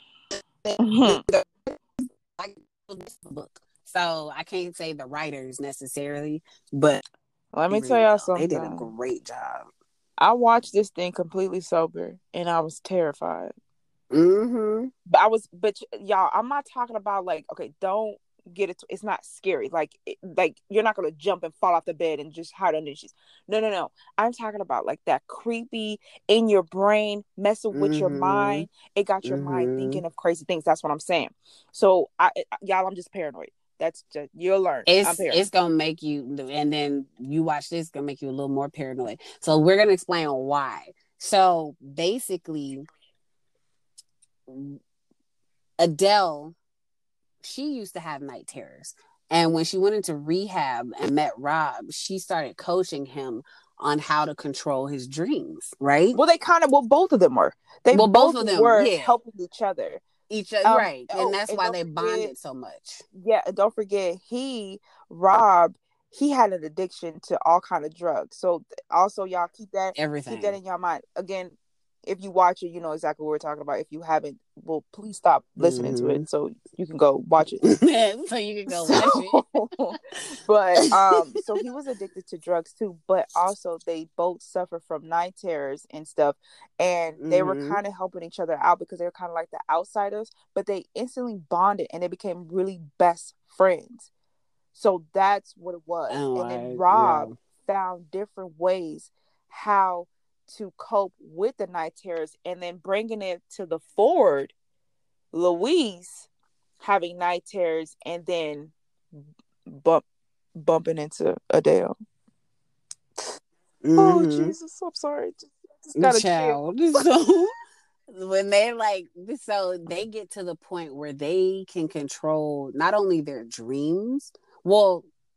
book. So I can't say the writers necessarily, but let me tell y'all something. They did a great job. I watched this thing completely sober, and I was terrified. Mm-hmm. But I was, but y'all, I'm not talking about like, okay, don't get it. It's not scary. Like, it, like you're not gonna jump and fall off the bed and just hide under the sheets. No, no, no. I'm talking about like that creepy in your brain, messing with mm-hmm. your mind. It got your mm-hmm. mind thinking of crazy things. That's what I'm saying. So, I, y'all, I'm just paranoid. That's just you'll learn. It's it's gonna make you, and then you watch this, it's gonna make you a little more paranoid. So we're gonna explain why. So basically, Adele, she used to have night terrors, and when she went into rehab and met Rob, she started coaching him on how to control his dreams. Right? Well, they kind of well, both of them were. They well, both, both of them were yeah. helping each other. Each other, um, right, and oh, that's and why they forget, bonded so much. Yeah, and don't forget, he Rob, he had an addiction to all kind of drugs. So also, y'all keep that everything keep that in your mind. Again, if you watch it, you know exactly what we're talking about. If you haven't, well, please stop listening mm-hmm. to it so you can go watch it. so you can go so, watch it. But um, so he was addicted to drugs too. But also, they both suffer from night terrors and stuff, and they mm-hmm. were kind of helping each other out because they were kind of like the outsiders. But they instantly bonded, and they became really best friends. So that's what it was. Oh, and then Rob yeah. found different ways how to cope with the night terrors, and then bringing it to the forward, Louise having night terrors, and then bump bumping into Adele. Mm-hmm. Oh Jesus, I'm sorry. Just, just gotta child. So when they like, so they get to the point where they can control not only their dreams. Well,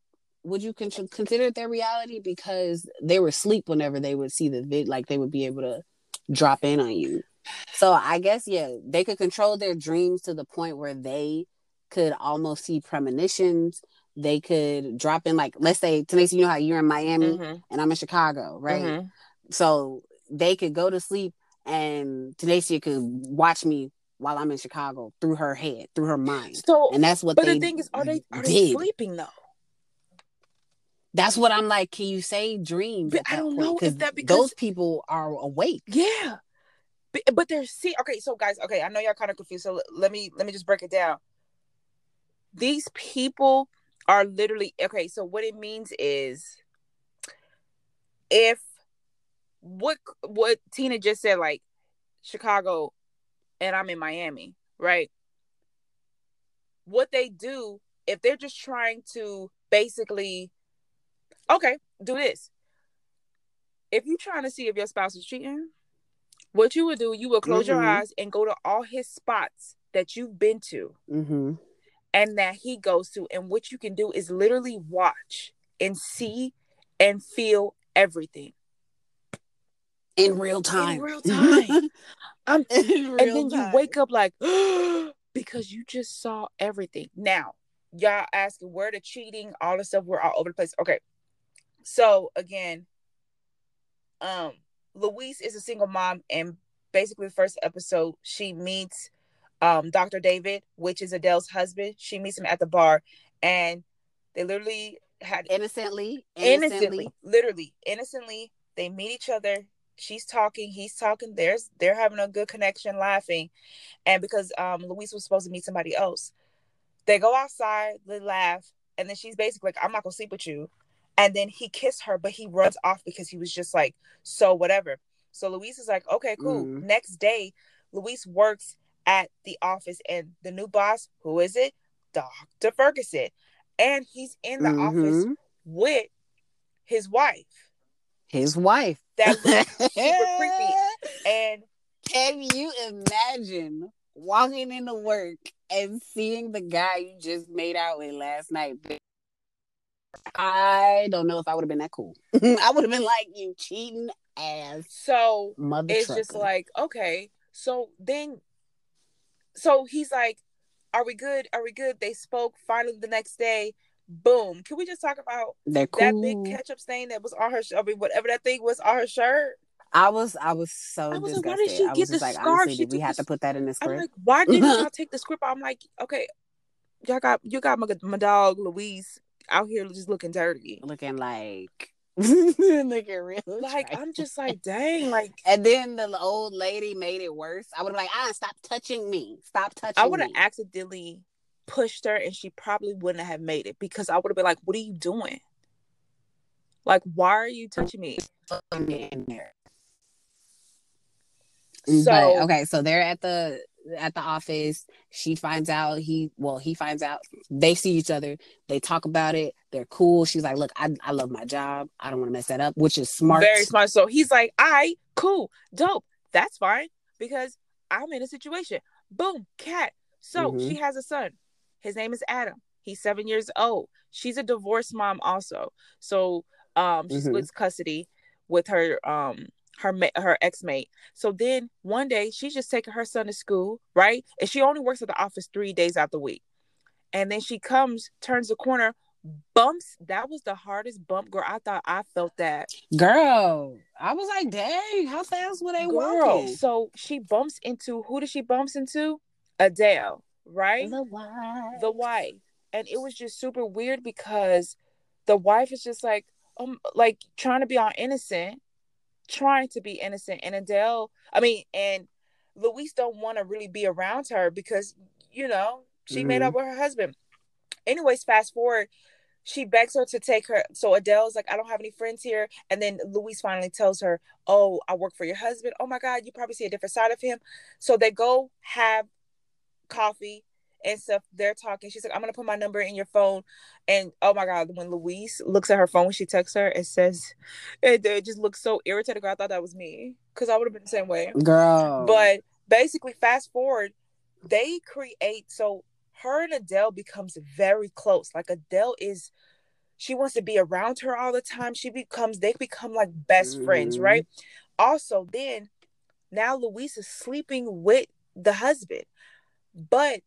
would you con- consider it their reality? Because they were asleep whenever they would see the vid, like they would be able to drop in on you. So I guess, yeah, they could control their dreams to the point where they could almost see premonitions. They could drop in, like, let's say, Tanesi, you know how you're in Miami mm-hmm. and I'm in Chicago, right? Mm-hmm. So they could go to sleep and Tanisha could watch me while I'm in Chicago through her head, through her mind. So, and that's what but they the thing is, are they are did. they sleeping though? That's what I'm like. Can you say dreams? But I don't point? know if that because those people are awake. Yeah, but, but they're see. Okay, so guys, okay, I know y'all kind of confused. So let me let me just break it down. These people are literally okay. So what it means is, if what what Tina just said, like Chicago, and I'm in Miami, right? What they do if they're just trying to basically, okay, do this. If you're trying to see if your spouse is cheating, what you would do, you would close mm-hmm. your eyes and go to all his spots that you've been to mm-hmm. and that he goes to. And what you can do is literally watch and see and feel everything. In real time. In real time. I'm, In real and then time. You wake up like, because you just saw everything. Now, y'all asking where the cheating, all the stuff, we're all over the place. Okay. So, again, um, Louise is a single mom, and basically the first episode, she meets um, Doctor David, which is Adele's husband. She meets him at the bar, and they literally had... Innocently. Innocently. Innocently. Literally. Innocently. They meet each other. She's talking. He's talking. There's, they're having a good connection, laughing. And because um, Louise was supposed to meet somebody else, they go outside, they laugh, and then she's basically like, I'm not going to sleep with you. And then he kissed her, but he runs off because he was just like, so whatever. So Louise is like, okay, cool. Mm. Next day, Louise works at the office, and the new boss, who is it? Doctor Ferguson. And he's in the mm-hmm. office with his wife. His wife. That was super creepy. And can you imagine walking into work and seeing the guy you just made out with last night? I don't know if I would have been that cool. I would have been like, you cheating ass. So mother it's trucker. Just like, okay. So then, so he's like, are we good? Are we good? They spoke. Finally, the next day, boom. Can we just talk about They're that cool. big ketchup stain that was on her shirt? I mean, whatever that thing was on her shirt. I was, I was so I was disgusted. Like, why did she I get the like, scarf? Honestly, she did we have the... to put that in the script? I'm like, why didn't y'all take the script? I'm like, okay, y'all got you got my, my dog Louise out here just looking dirty, looking like looking real. Like trifling. I'm just like, dang, like. And then the old lady made it worse. I would have like, ah, stop touching me, stop touching. I would have accidentally pushed her, and she probably wouldn't have made it because I would have been like, what are you doing? Like, why are you touching me? In there. So but, okay, so they're at the at the office. She finds out he well he finds out they see each other. They talk about it. They're cool. She's like, look, I, I love my job. I don't want to mess that up, which is smart. Very smart. So he's like, I cool, dope. That's fine because I'm in a situation. Boom, cat. So mm-hmm. she has a son. His name is Adam. He's seven years old. She's a divorced mom also. So um, she mm-hmm. splits custody with her um. her her ex-mate. So then one day she's just taking her son to school, right? And she only works at the office three days out the week. And then she comes, turns the corner, bumps. That was the hardest bump, girl. I thought I felt that. Girl, I was like, dang, how fast were they girl, walking? So she bumps into, who did she bumps into? Adele, right? The wife. The wife. And it was just super weird because the wife is just like, um, like trying to be all innocent. trying to be innocent, and Adele I mean and Louise don't want to really be around her because, you know, she mm-hmm. made up with her husband. Anyways, fast forward, she begs her to take her. So Adele's like, I don't have any friends here. And then Louise finally tells her, oh, I work for your husband. Oh my God, you probably see a different side of him. So they go have coffee and stuff. They're talking. She's like, I'm gonna put my number in your phone. And oh my God, when Louise looks at her phone, when she texts her, it says, it, it just looks so irritated. Girl, I thought that was me because I would have been the same way, girl. But basically, fast forward, they create. So her and Adele becomes very close. Like Adele is She wants to be around her all the time. She becomes, they become like best mm-hmm. friends, right? Also, then now Luis is sleeping with the husband, but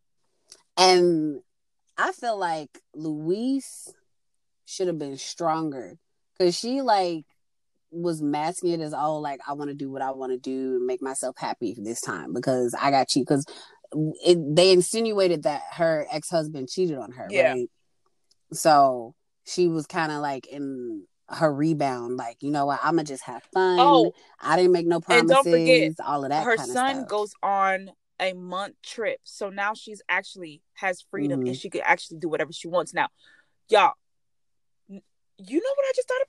and I feel like Luis should have been stronger because she like was masking it as, oh, like I want to do what I want to do and make myself happy this time because I got cheated. Because they insinuated that her ex-husband cheated on her, yeah. right? So she was kind of like in her rebound, like, you know what, I'm gonna just have fun. Oh, I didn't make no promises. And don't forget, all of that. Her kind son of stuff. goes on a month trip, so now she's actually has freedom mm-hmm. and she could actually do whatever she wants. Now, y'all, you know what I just thought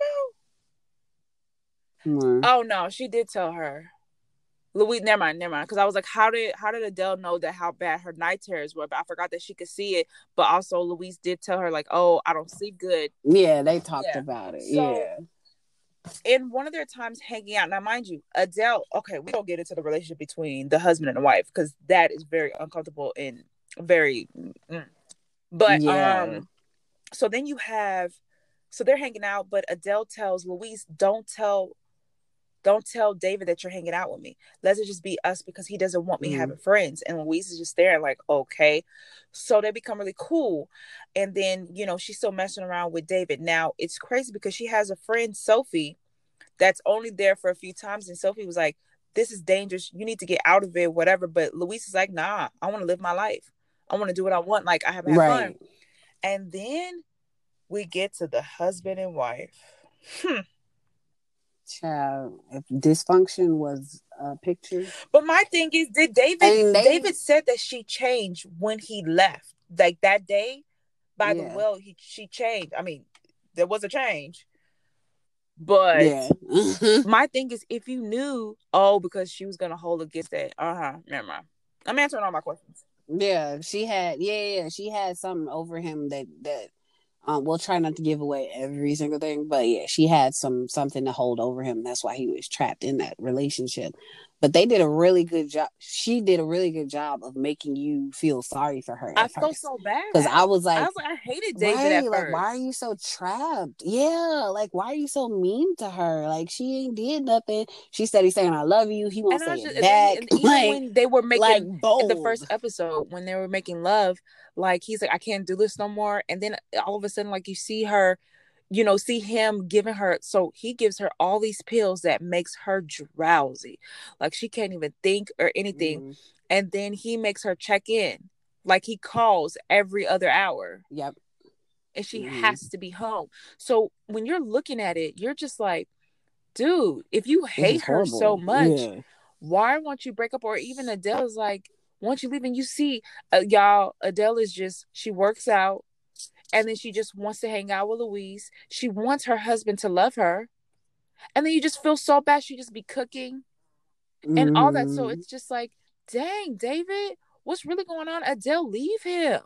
about? Mm-hmm. Oh no, she did tell her. Louise, never mind, never mind. Because I was like, how did how did Adele know that how bad her night terrors were? But I forgot that she could see it. But also, Louise did tell her like, oh, I don't sleep good. Yeah, they talked yeah. about it. So, yeah. In one of their times hanging out, now mind you, Adele. Okay, we don't get into the relationship between the husband and the wife because that is very uncomfortable and very. Mm. But yeah. um, so then you have, so they're hanging out, but Adele tells Louise, don't tell. Don't tell David that you're hanging out with me. Let it just be us because he doesn't want me mm. having friends. And Louise is just there and like, okay. So they become really cool. And then, you know, she's still messing around with David. Now, it's crazy because she has a friend, Sophie, that's only there for a few times. And Sophie was like, this is dangerous. You need to get out of it, whatever. But Louise is like, nah, I want to live my life. I want to do what I want. Like, I haven't had right. fun. And then we get to the husband and wife. Hmm. Child, if dysfunction was a picture. But my thing is, did David I mean, they, David said that she changed when he left. Like that day by yeah. the well, he she changed. I mean, there was a change. But yeah. my thing is, if you knew, oh, because she was gonna hold against that. Uh-huh. Never mind. I'm answering all my questions. Yeah, she had yeah, yeah, she had something over him that that Um, we'll try not to give away every single thing, but yeah, she had some something to hold over him. That's why he was trapped in that relationship. But they did a really good job. She did a really good job of making you feel sorry for her. I felt so bad because I was like, I was like, I hated David right, at like, first. Why are you so trapped? Yeah, like why are you so mean to her? Like she ain't did nothing. She said he's saying I love you. He won't and say just, it back. And, and even like, when they were making like in the first episode when they were making love. Like, he's like, I can't do this no more. And then all of a sudden, like, you see her, you know, see him giving her. So he gives her all these pills that makes her drowsy. Like, she can't even think or anything. Mm. And then he makes her check in. Like, he calls every other hour. Yep. And she mm. has to be home. So when you're looking at it, you're just like, dude, if you hate her so much, yeah. why won't you break up? Or even Adele's like, once you leave and you see, uh, y'all, Adele is just, she works out and then she just wants to hang out with Louise. She wants her husband to love her. And then you just feel so bad. She just be cooking mm. and all that. So it's just like, dang, David, what's really going on? Adele, leave him.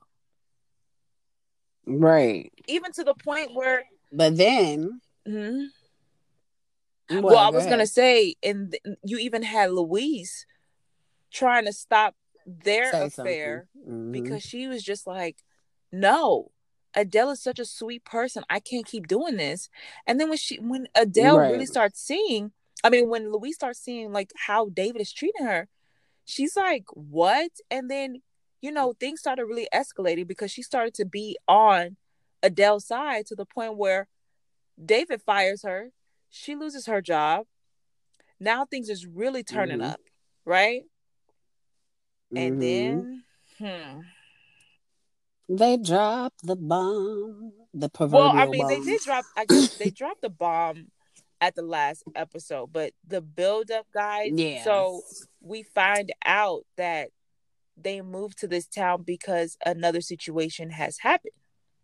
Right. Even to the point where. But then. Mm-hmm. Well, well, I was going to say, and you even had Louise trying to stop their Say affair mm-hmm. because she was just like, no, Adele is such a sweet person. I can't keep doing this. And then when she, when Adele right. really starts seeing, I mean, when Louise starts seeing like how David is treating her, she's like, what? And then, you know, things started really escalating because she started to be on Adele's side to the point where David fires her. She loses her job. Now things is really turning mm-hmm. up, right? And mm-hmm. then, hmm. They dropped the bomb. The proverbial Well, I mean, bomb. they did drop, I guess they dropped the bomb at the last episode, but the build-up, guys. Yeah. So we find out that they moved to this town because another situation has happened.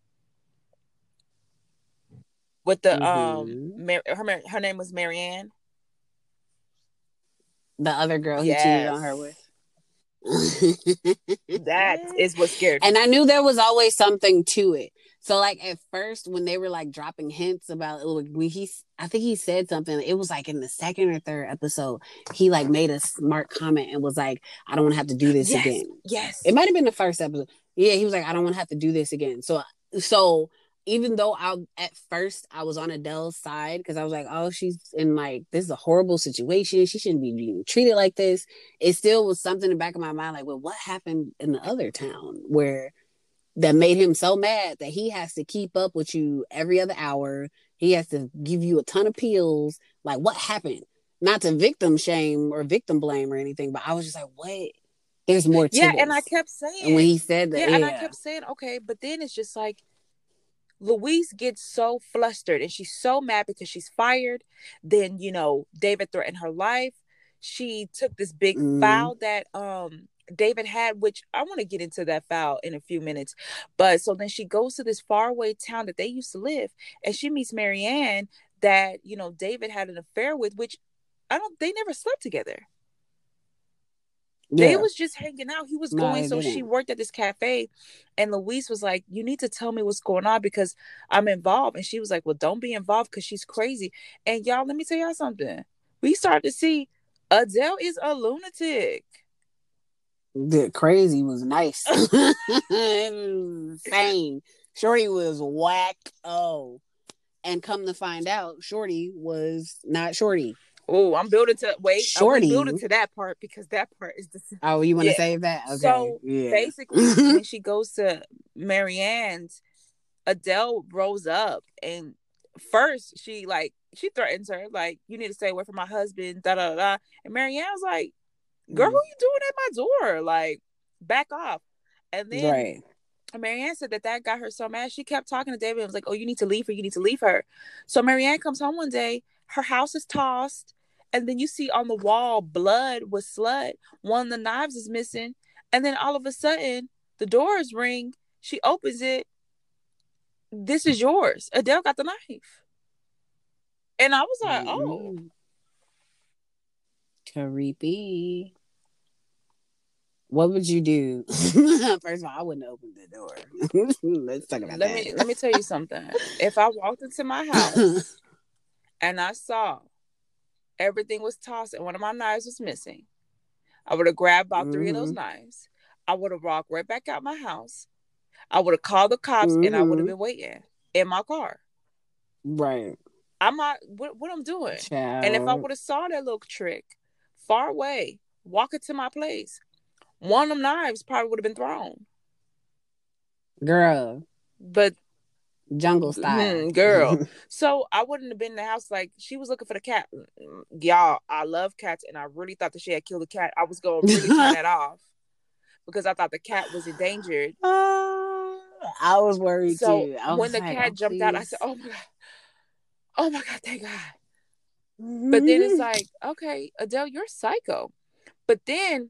With the, mm-hmm. um, Mar- her, her name was Marianne. The other girl yes. he cheated on her with. That is what scared me. And I knew there was always something to it. So like at first when they were like dropping hints about when he, I think he said something, it was like in the second or third episode, he like made a smart comment and was like, I don't want to have to do this yes. again. Yes. It might have been the first episode. Yeah, he was like, I don't want to have to do this again. So, so even though I at first I was on Adele's side because I was like, oh, she's in like this is a horrible situation. She shouldn't be being treated like this. It still was something in the back of my mind, like, well, what happened in the other town where that made him so mad that he has to keep up with you every other hour. He has to give you a ton of pills. Like, what happened? Not to victim shame or victim blame or anything, but I was just like, what? There's more to yeah, this. And I kept saying, and when he said that, yeah, yeah, and I kept saying, okay, but then it's just like, Louise gets so flustered and she's so mad because she's fired. Then, you know, David threatened her life. She took this big mm. foul that um David had, which I want to get into that foul in a few minutes. But so then she goes to this faraway town that they used to live, and she meets Marianne that, you know, David had an affair with, which I don't, they never slept together. Yeah. They was just hanging out. He was no, going. So didn't. She worked at this cafe, and Louise was like, you need to tell me what's going on because I'm involved. And she was like, well, don't be involved because she's crazy. And y'all, let me tell y'all something. We started to see Adele is a lunatic. The crazy was nice. Insane. Shorty was whack. Oh. And come to find out, Shorty was not Shorty. Oh, I'm building to wait. Shorty. I'm building to that part because that part is the. Oh, you want to yeah. save that? Okay. So yeah. basically, when she goes to Marianne's, Adele rose up, and first she like she threatens her like, "You need to stay away from my husband." Da da da. And Marianne was like, "Girl, mm. who you doing at my door? Like, back off." And then right. Marianne said that that got her so mad. She kept talking to David and was like, "Oh, you need to leave her. You need to leave her." So Marianne comes home one day. Her house is tossed. And then you see on the wall blood with slut. One of the knives is missing. And then all of a sudden, the doors ring. She opens it. This is yours. Adele got the knife. And I was like, mm-hmm. oh. Creepy. What would you do? First of all, I wouldn't open the door. Let's talk about let that. Me, let me tell you something. If I walked into my house and I saw everything was tossed and one of my knives was missing, I would have grabbed about mm-hmm. three of those knives. I would have walked right back out my house. I would have called the cops mm-hmm. and I would have been waiting in my car. Right. I'm not, what, what I'm doing. Child. And if I would have saw that little trick far away, walking to my place, one of them knives probably would have been thrown. Girl. But jungle style. Girl. So I wouldn't have been in the house. Like, she was looking for the cat. Y'all, I love cats, and I really thought that she had killed the cat. I was going to really turn that off because I thought the cat was endangered. Uh, I was worried so too. So when the like, cat oh, jumped please. out, I said, oh my God. Oh my God, thank God. Mm-hmm. But then it's like, okay, Adele, you're psycho. But then,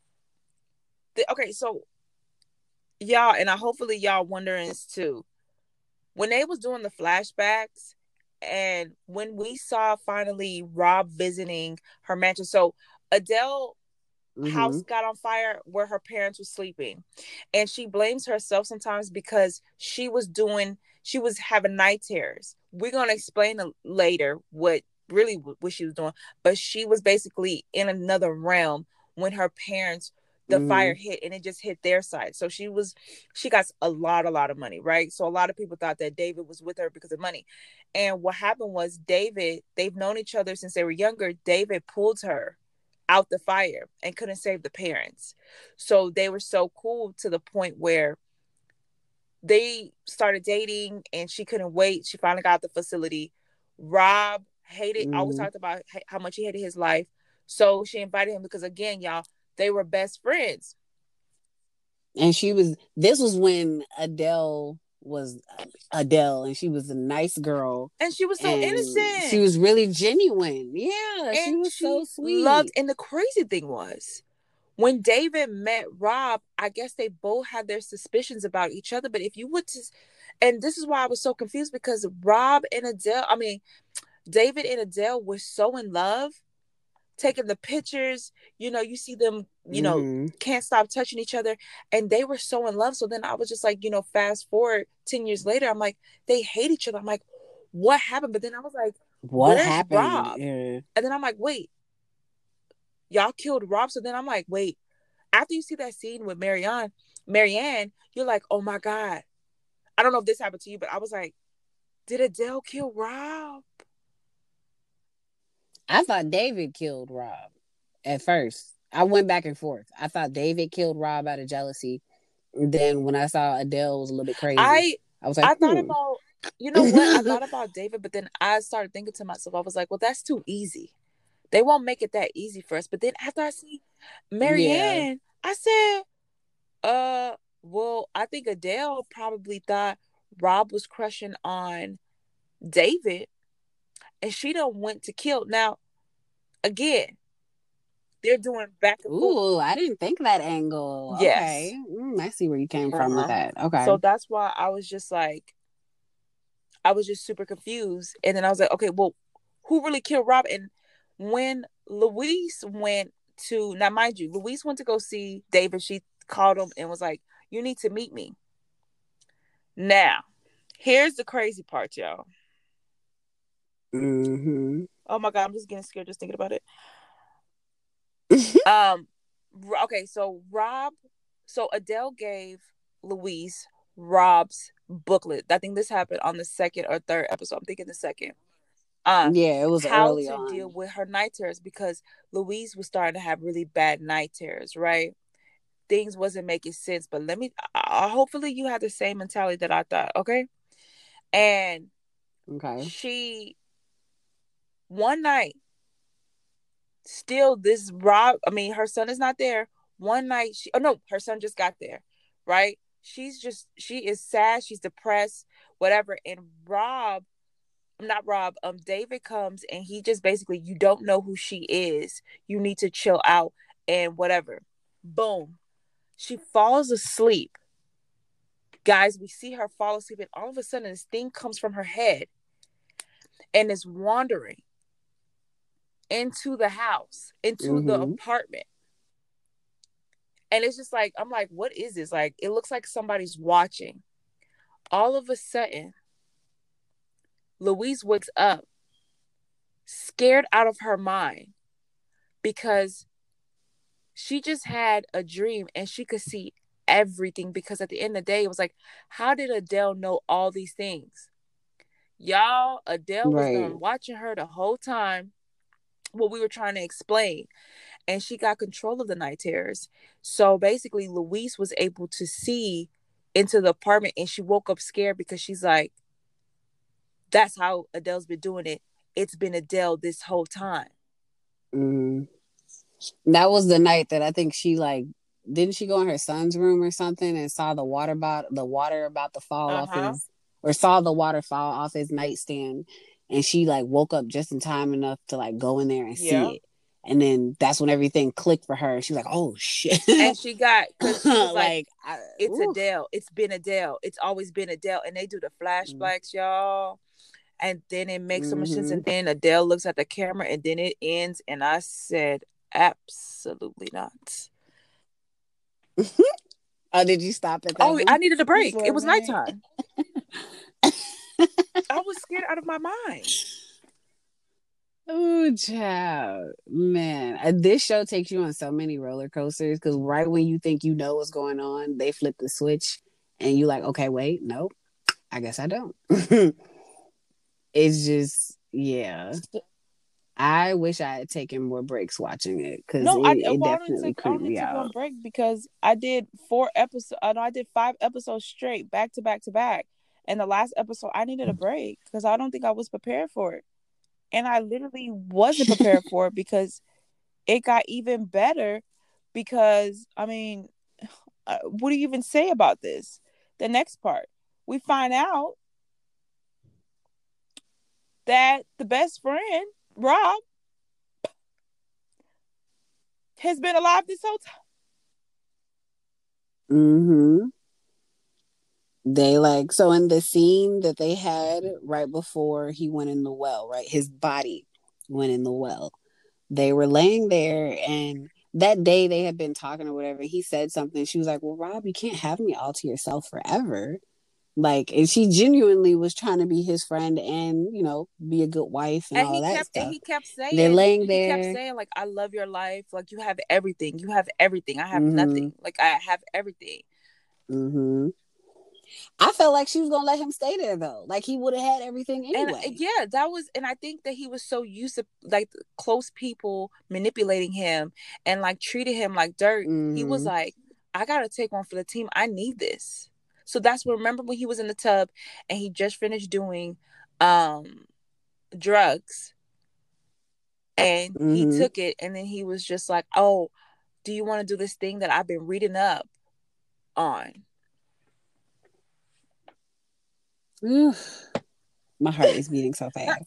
the, okay, so y'all, and I hopefully y'all wondering too, when they was doing the flashbacks and when we saw finally Rob visiting her mansion, so Adele mm-hmm. house got on fire where her parents were sleeping, and she blames herself sometimes because she was doing, she was having night terrors. We're going to explain later what really what she was doing, but she was basically in another realm when her parents, the mm-hmm. fire hit, and it just hit their side. So she was, she got a lot, a lot of money, right? So a lot of people thought that David was with her because of money. And what happened was David, they've known each other since they were younger. David pulled her out the fire and couldn't save the parents. So they were so cool to the point where they started dating and she couldn't wait. She finally got out the facility. Rob hated, mm-hmm. always talked about how much he hated his life. So she invited him because, again, y'all, they were best friends. And she was, this was when Adele was Adele, and she was a nice girl. And she was so innocent. She was really genuine. Yeah, and she was she so sweet. Loved, and the crazy thing was, when David met Rob, I guess they both had their suspicions about each other. But if you would just, and this is why I was so confused, because Rob and Adele, I mean, David and Adele were so in love, taking the pictures, you know, you see them, you know, mm-hmm. can't stop touching each other, and they were so in love. So then I was just like, you know, fast forward ten years later, I'm like, they hate each other. I'm like, what happened? But then I was like, what happened? Rob? Yeah. And then I'm like, wait, y'all killed Rob. So then I'm like, wait, after you see that scene with Marianne, Marianne, you're like, oh my God, I don't know if this happened to you, but I was like, did Adele kill Rob? I thought David killed Rob at first. I went back and forth. I thought David killed Rob out of jealousy. And then when I saw Adele was a little bit crazy, I I was like, I hmm. thought about, you know what? I thought about David, but then I started thinking to myself, I was like, well, that's too easy. They won't make it that easy for us. But then after I see Marianne, yeah. I said, uh, well, I think Adele probably thought Rob was crushing on David, and she done went to kill. Now, again, they're doing back and Ooh, forth. Ooh, I didn't think that angle. Yes. Okay. Mm, I see where you came uh-huh. from with that. Okay. So that's why I was just like, I was just super confused. And then I was like, okay, well, who really killed Rob? And when Louise went to, now mind you, Louise went to go see David. She called him and was like, you need to meet me. Now, here's the crazy part, y'all. Mm-hmm. Oh my God, I'm just getting scared just thinking about it. um, okay, so Rob, so Adele gave Louise Rob's booklet. I think this happened on the second or third episode. I'm thinking the second. Um, yeah, it was how early to on. deal with her night terrors, because Louise was starting to have really bad night terrors, right? Things wasn't making sense. But let me, uh, hopefully you have the same mentality that I thought, okay? And okay, she, one night, still this Rob, I mean, her son is not there. One night, she, oh no, her son just got there, right? She's just, she is sad, she's depressed, whatever. And Rob, not Rob, um, David comes and he just basically, you don't know who she is. You need to chill out and whatever. Boom. She falls asleep. Guys, we see her fall asleep, and all of a sudden this thing comes from her head and is wandering into the house, into mm-hmm. the apartment. And it's just like, I'm like, what is this? Like, it looks like somebody's watching. All of a sudden, Louise wakes up scared out of her mind because she just had a dream and she could see everything. Because at the end of the day, it was like, how did Adele know all these things? Y'all, Adele right. was done watching her the whole time, what we were trying to explain. And she got control of the night terrors. So basically, Louise was able to see into the apartment, and she woke up scared because she's like, that's how Adele's been doing it. It's been Adele this whole time. Mm. That was the night that I think she like, didn't she go in her son's room or something and saw the water bottle, the water about to fall uh-huh. off his, or saw the water fall off his nightstand, and she like woke up just in time enough to like go in there and yeah. see it. And then that's when everything clicked for her. She's like, oh, shit. And she got, because she was like, like it's oof. Adele. It's been Adele. It's always been Adele. And they do the flashbacks, mm-hmm. y'all. And then it makes so much mm-hmm. sense. And then Adele looks at the camera and then it ends. And I said, absolutely not. Oh, did you stop at that? Oh, I needed a break. It was nighttime. I was scared out of my mind. Oh, child, man! This show takes you on so many roller coasters because right when you think you know what's going on, they flip the switch, and you're like, "Okay, wait, nope, I guess I don't." It's just, yeah. I wish I had taken more breaks watching it because no, it, I, it well, definitely I creeped me out. I only took one break because I did four episodes. I know I did five episodes straight, back to back to back, and the last episode I needed a break because I don't think I was prepared for it. And I literally wasn't prepared for it because it got even better because, I mean, uh, what do you even say about this? The next part, we find out that the best friend, Rob, has been alive this whole time. Mm-hmm. They like, so in the scene that they had right before he went in the well, right? His body went in the well. They were laying there, and that day they had been talking or whatever. He said something. She was like, well, Rob, you can't have me all to yourself forever. Like, and she genuinely was trying to be his friend and, you know, be a good wife and, and all he that kept, stuff. And he kept saying, they're laying there. He kept saying, like, I love your life. Like, you have everything. You have everything. I have mm-hmm. nothing. Like, I have everything. Mm-hmm. I felt like she was gonna let him stay there though. Like he would have had everything anyway. And yeah, that was, and I think that he was so used to like close people manipulating him and like treating him like dirt. Mm-hmm. He was like, I gotta take one for the team. I need this. So that's when, remember when he was in the tub and he just finished doing um drugs and mm-hmm. he took it, and then he was just like, oh, do you want to do this thing that I've been reading up on? My heart is beating so fast.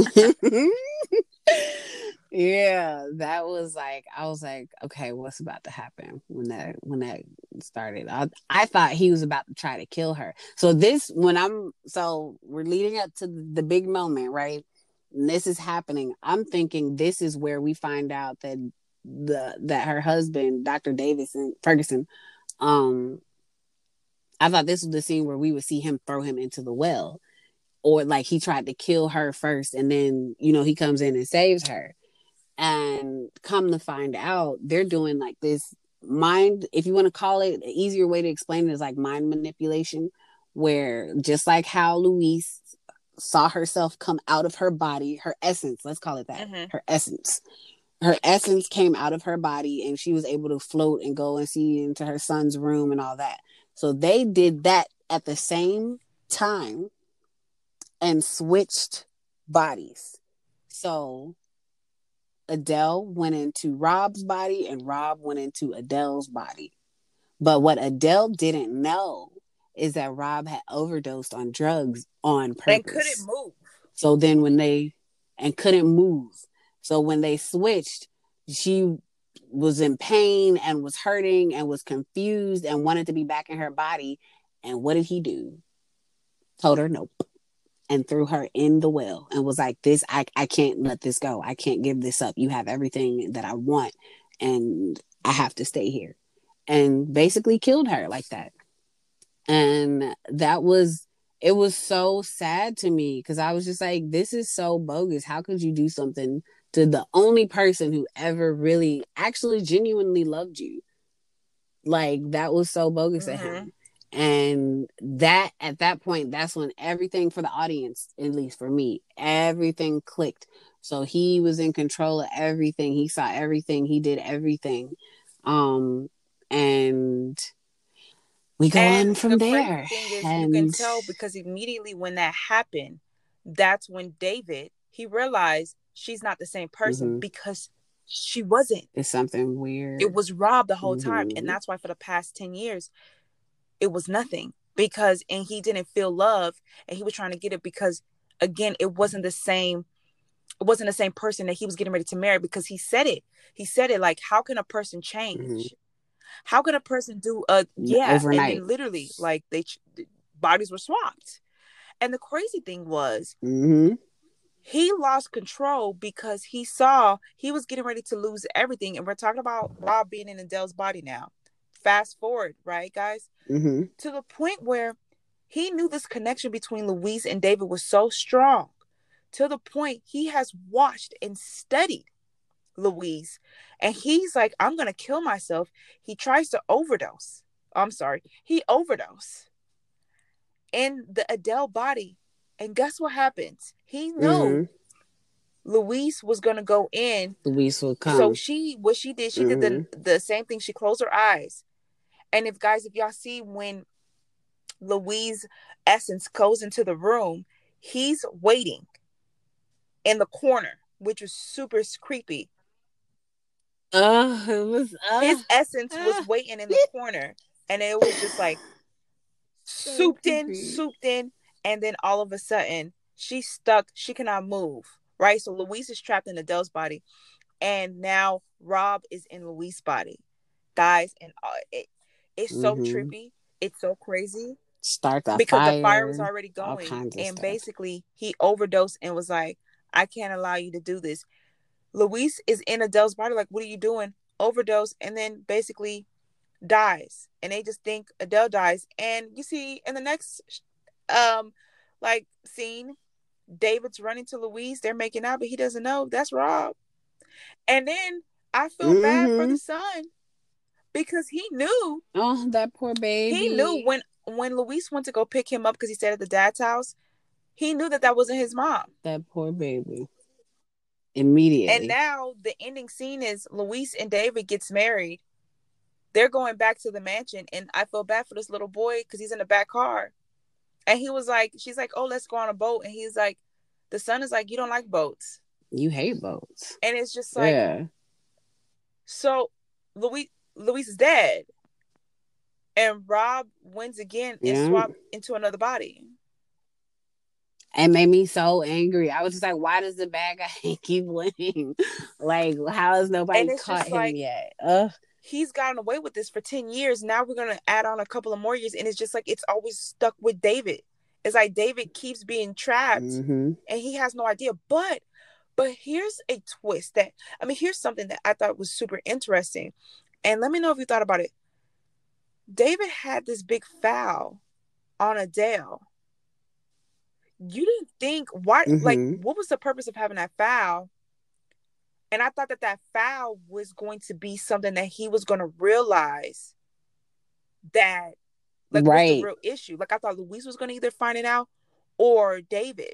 Yeah, that was like, I was like, okay, what's about to happen when that when that started? I, I thought he was about to try to kill her. So this, when I'm, so we're leading up to the big moment, right? And this is happening. I'm thinking this is where we find out that the that her husband, Doctor Davison Ferguson, um, I thought this was the scene where we would see him throw him into the well, or like he tried to kill her first, and then, you know, he comes in and saves her. And come to find out, they're doing like this mind, if you want to call it, an easier way to explain it is like mind manipulation, where just like how Louise saw herself come out of her body, her essence, let's call it that, mm-hmm. her essence. Her essence came out of her body and she was able to float and go and see into her son's room and all that. So they did that at the same time and switched bodies. So Adele went into Rob's body and Rob went into Adele's body. But what Adele didn't know is that Rob had overdosed on drugs on purpose. And couldn't move. So then when they, and couldn't move. So when they switched, she was in pain and was hurting and was confused and wanted to be back in her body. And what did he do? Told her nope. And threw her in the well and was like, this, I, I can't let this go. I can't give this up. You have everything that I want and I have to stay here. And basically killed her like that. And that was, it was so sad to me because I was just like, this is so bogus. How could you do something to the only person who ever really actually genuinely loved you? Like, that was so bogus mm-hmm. of him. And that, at that point, that's when everything for the audience, at least for me, everything clicked. So he was in control of everything. He saw everything. He did everything. Um, and we go and on from the there. Thing is, and... you can tell because immediately when that happened, that's when David, he realized she's not the same person mm-hmm. because she wasn't. It's something weird. It was Rob the whole mm-hmm. time. And that's why for the past ten years, it was nothing because, and he didn't feel love and he was trying to get it because again, it wasn't the same. It wasn't the same person that he was getting ready to marry because he said it. He said it like, how can a person change? Mm-hmm. How can a person do a, yeah. Overnight. And then literally like they, bodies were swapped. And the crazy thing was mm-hmm. he lost control because he saw he was getting ready to lose everything. And we're talking about Rob being in Adele's body now. Fast forward, right, guys? Mm-hmm. To the point where he knew this connection between Louise and David was so strong, to the point he has watched and studied Louise, and he's like, I'm going to kill myself. He tries to overdose. I'm sorry. He overdosed in the Adele body. And guess what happens? He knew mm-hmm. Louise was going to go in. Louise will come. So she, what she did, she mm-hmm. did the, the same thing. She closed her eyes. And if guys, if y'all see when Louise essence goes into the room, he's waiting in the corner, which was super creepy. Uh, it was, uh, his essence uh, was waiting in the corner, and it was just like so souped creepy. in, souped in, and then all of a sudden she's stuck. She cannot move. Right, so Louise is trapped in Adele's body, and now Rob is in Louise's body, guys, and uh, it. It's so mm-hmm. trippy. It's so crazy. Start the because fire. the fire was already going. And stuff. Basically, he overdosed and was like, I can't allow you to do this. Louise is in Adele's body. Like, what are you doing? Overdose. And then basically dies. And they just think Adele dies. And you see in the next um, like scene, David's running to Louise. They're making out, but he doesn't know. That's Rob. And then I feel mm-hmm. bad for the son. Because he knew. Oh, that poor baby. He knew when when Luis went to go pick him up because he stayed at the dad's house, he knew that that wasn't his mom. That poor baby. Immediately. And now the ending scene is Luis and David gets married. They're going back to the mansion, and I feel bad for this little boy because he's in the back car. And he was like, she's like, oh, let's go on a boat. And he's like, the son is like, you don't like boats. You hate boats. And it's just like, yeah. So Luis, Luis is dead. And Rob wins again and yeah. swapped into another body. And made me so angry. I was just like, why does the bad guy keep winning? Like, how has nobody caught him like, yet? Ugh. He's gotten away with this for ten years. Now we're going to add on a couple of more years. And it's just like, it's always stuck with David. It's like David keeps being trapped mm-hmm. and he has no idea. But, but here's a twist that, I mean, here's something that I thought was super interesting. And let me know if you thought about it. David had this big foul on Adele. You didn't think, why, mm-hmm. like, what was the purpose of having that foul? And I thought that that foul was going to be something that he was going to realize that, like, right. was the real issue. Like, I thought Luis was going to either find it out or David.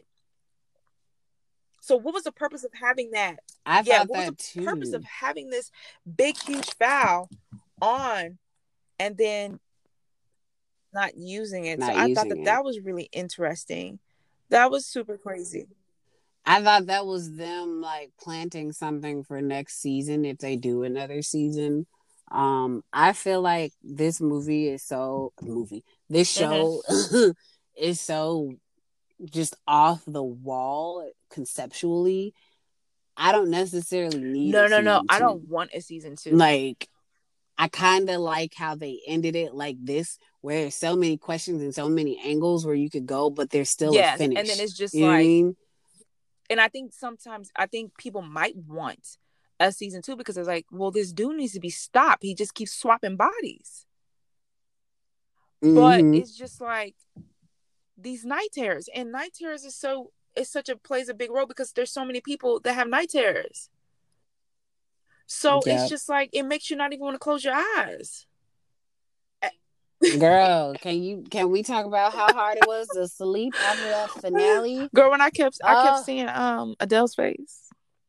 So what was the purpose of having that? I yeah, thought what that was the too. purpose of having this big, huge foul on and then not using it? Not so I using thought that it. that was really interesting. That was super crazy. I thought that was them like planting something for next season if they do another season. Um, I feel like this movie is so movie. This show mm-hmm. is so just off the wall conceptually. I don't necessarily need. No, a no, no. two. I don't want a season two. Like, I kind of like how they ended it like this, where there's so many questions and so many angles where you could go, but there's still yes, a finish. And then it's just you like. Know what I mean? And I think sometimes, I think people might want a season two because it's like, well, this dude needs to be stopped. He just keeps swapping bodies. Mm-hmm. But it's just like these night terrors. And night terrors is so, it's such a, plays a big role because there's so many people that have night terrors. So yep. It's just like, it makes you not even want to close your eyes. Girl, can you can we talk about how hard it was to sleep after that finale? Girl, when I kept uh, I kept seeing um Adele's face.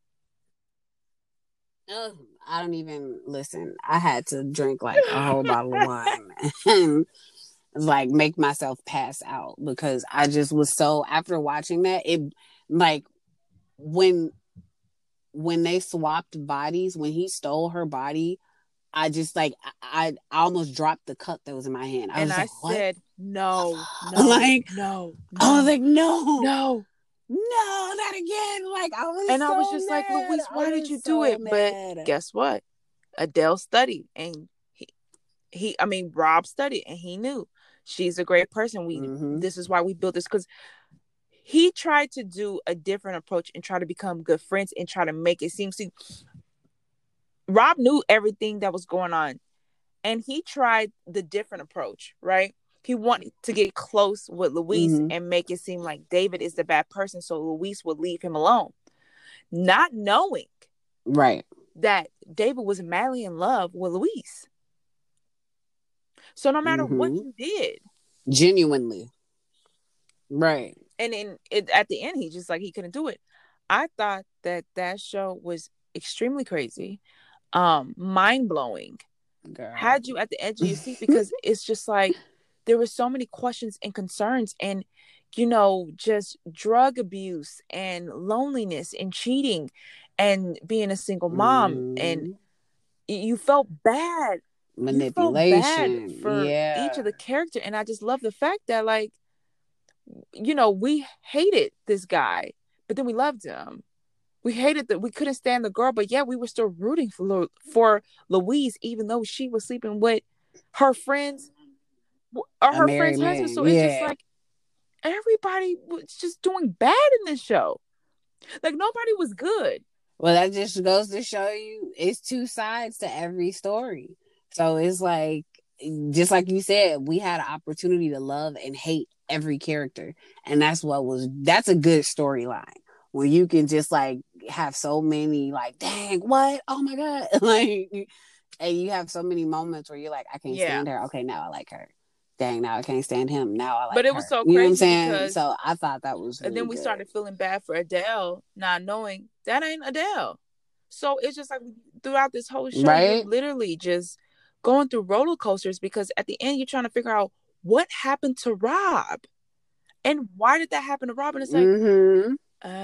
Uh, I don't even listen. I had to drink like a whole bottle of wine and like make myself pass out because I just was so after watching that it like when when they swapped bodies when he stole her body. I just like I, I almost dropped the cup that was in my hand. I and was I like, what? said, no, no, like no, no. I was like, no, no, no, not again. Like I was, and so I was just mad. like, Luis, why did you so do it? mad. But guess what? Adele studied, and he, he, I mean, Rob studied, and he knew she's a great person. We, mm-hmm. this is why we built this because he tried to do a different approach and try to become good friends and try to make it seem. See, Rob knew everything that was going on and he tried the different approach, right? He wanted to get close with Luis mm-hmm. and make it seem like David is the bad person so Luis would leave him alone. Not knowing right that David was madly in love with Luis. So no matter mm-hmm. what you did. Genuinely. Right. And then it, at the end, he just like, he couldn't do it. I thought that that show was extremely crazy. Um, mind-blowing. Girl. Had you at the edge of your seat because it's just like there were so many questions and concerns and you know just drug abuse and loneliness and cheating and being a single mom mm. and you felt bad manipulation you felt bad for yeah. each of the character and I just love the fact that like you know we hated this guy but then we loved him. We hated that we couldn't stand the girl, but yeah, we were still rooting for for Louise, even though she was sleeping with her friends or her friend's man. husband. So yeah. It's just like everybody was just doing bad in this show. Like nobody was good. Well, that just goes to show you it's two sides to every story. So it's like, just like you said, we had an opportunity to love and hate every character. And that's what was, that's a good storyline. When you can just like have so many like, dang, what? Oh my God. Like, and you have so many moments where you're like, I can't yeah. stand her. Okay, now I like her. dang, now I can't stand him. Now I like but it her. was so You know what I'm crazy saying? because, So I thought that was really and then we good. started feeling bad for Adele, not knowing that ain't Adele. So it's just like throughout this whole show, Right? you're literally just going through roller coasters because at the end you're trying to figure out what happened to Rob and why did that happen to Rob. And it's like, Mm-hmm.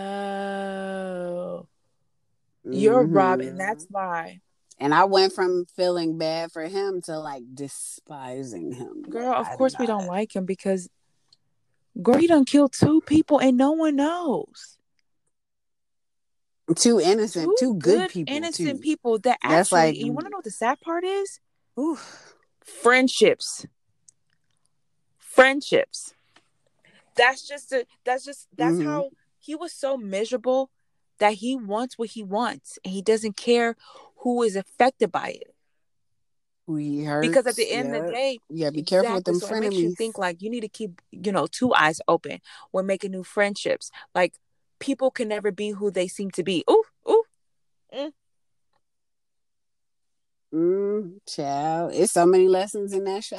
oh, you're Mm-hmm. Rob, and that's why. And I went from feeling bad for him to like despising him. Girl, Like, of I course not... we don't like him because, girl, you done killed two people and no one knows. Two innocent, two, two good, good people, innocent too. people that That's actually, like, you want to know what the sad part is? Oof. Friendships. Friendships. That's just a, that's just that's mm-hmm. how he was so miserable that he wants what he wants and he doesn't care who is affected by it. Who he hurts. Because at the end yeah. of the day, yeah, be exactly, careful with them so frenemies. It makes you think like you need to keep, you know, two eyes open when making new friendships. Like people can never be who they seem to be. Ooh, ooh. Mm. Mm, child, it's so many lessons in that show.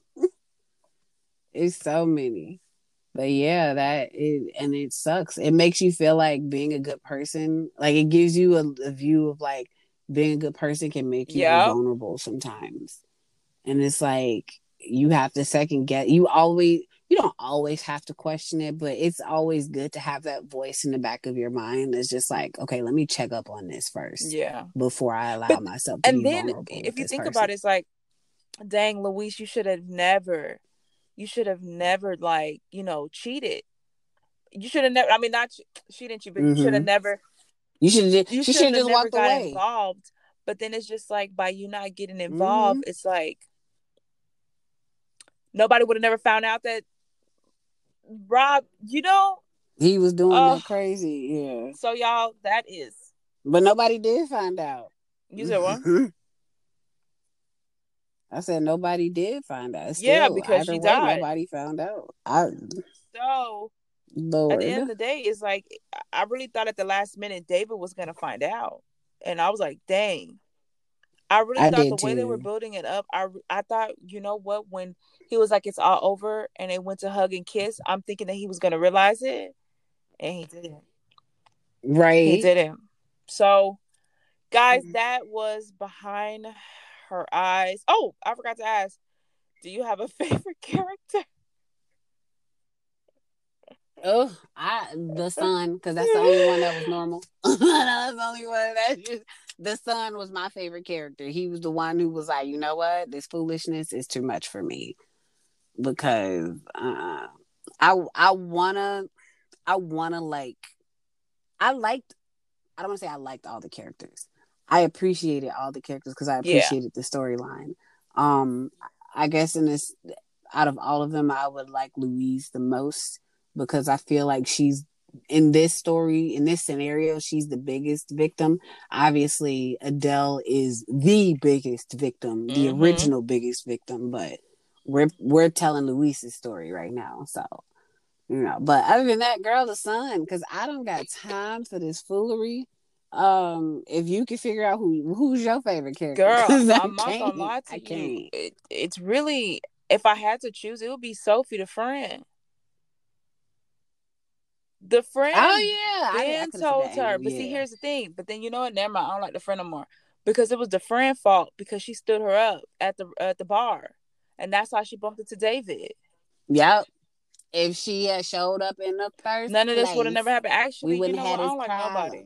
It's so many. But yeah, that it and it sucks. It makes you feel like being a good person, like it gives you a, a view of like being a good person can make you yep. vulnerable sometimes. And it's like you have to second guess. You always, you don't always have to question it, but it's always good to have that voice in the back of your mind that's just like, okay, let me check up on this first, yeah, before I allow but, myself to and be then, vulnerable. If you think person. about it, it's like, dang, Luis, you should have never, you should have never like, you know, cheated. You should have never. I mean, not she didn't cheat, but mm-hmm. you should have never. You should. You should have just never walked got away. involved. But then it's just like by you not getting involved, mm-hmm. it's like nobody would have never found out that Rob, you know, he was doing uh, that crazy. Yeah. So y'all, that is. But nobody did find out. You said what? I said nobody did find out. Still, yeah, because she way, died. Nobody found out. I. So. Lord. At the end of the day, it's like I really thought at the last minute David was gonna find out, and I was like, "Dang!" I really I thought the too. way they were building it up, I I thought, you know what, when he was like, "It's all over," and they went to hug and kiss, I'm thinking that he was gonna realize it, and he didn't. Right? He didn't. So, guys, that was Behind Her Eyes. Oh, I forgot to ask, do you have a favorite character? Oh, I the son, because that's the only one that was normal. That's the only one that just, the son was my favorite character. He was the one who was like, you know what, this foolishness is too much for me, because uh, I I wanna I wanna like I liked I don't want to say I liked all the characters. I appreciated all the characters because I appreciated yeah. the storyline. Um, I guess in this, out of all of them, I would like Louise the most. Because I feel like she's in this story, in this scenario, she's the biggest victim. Obviously, Adele is the biggest victim, the mm-hmm. original biggest victim, but we're we're telling Louise's story right now. So, you know, but other than that, girl, the son, because I don't got time for this foolery. Um, if you can figure out who who's your favorite character, girl, I'm not gonna lie to I you. It, it's really, if I had to choose, it would be Sophie, the friend. The friend, oh yeah, Ben I, I told her, angle, but yeah. see, here's the thing. But then you know what? Never mind. I don't like the friend no more because it was the friend fault because she stood her up at the at the bar, and that's how she bumped into David. Yep. If she had showed up in the first, none of this would have never happened. Actually, we wouldn't you know have what? I don't like nobody.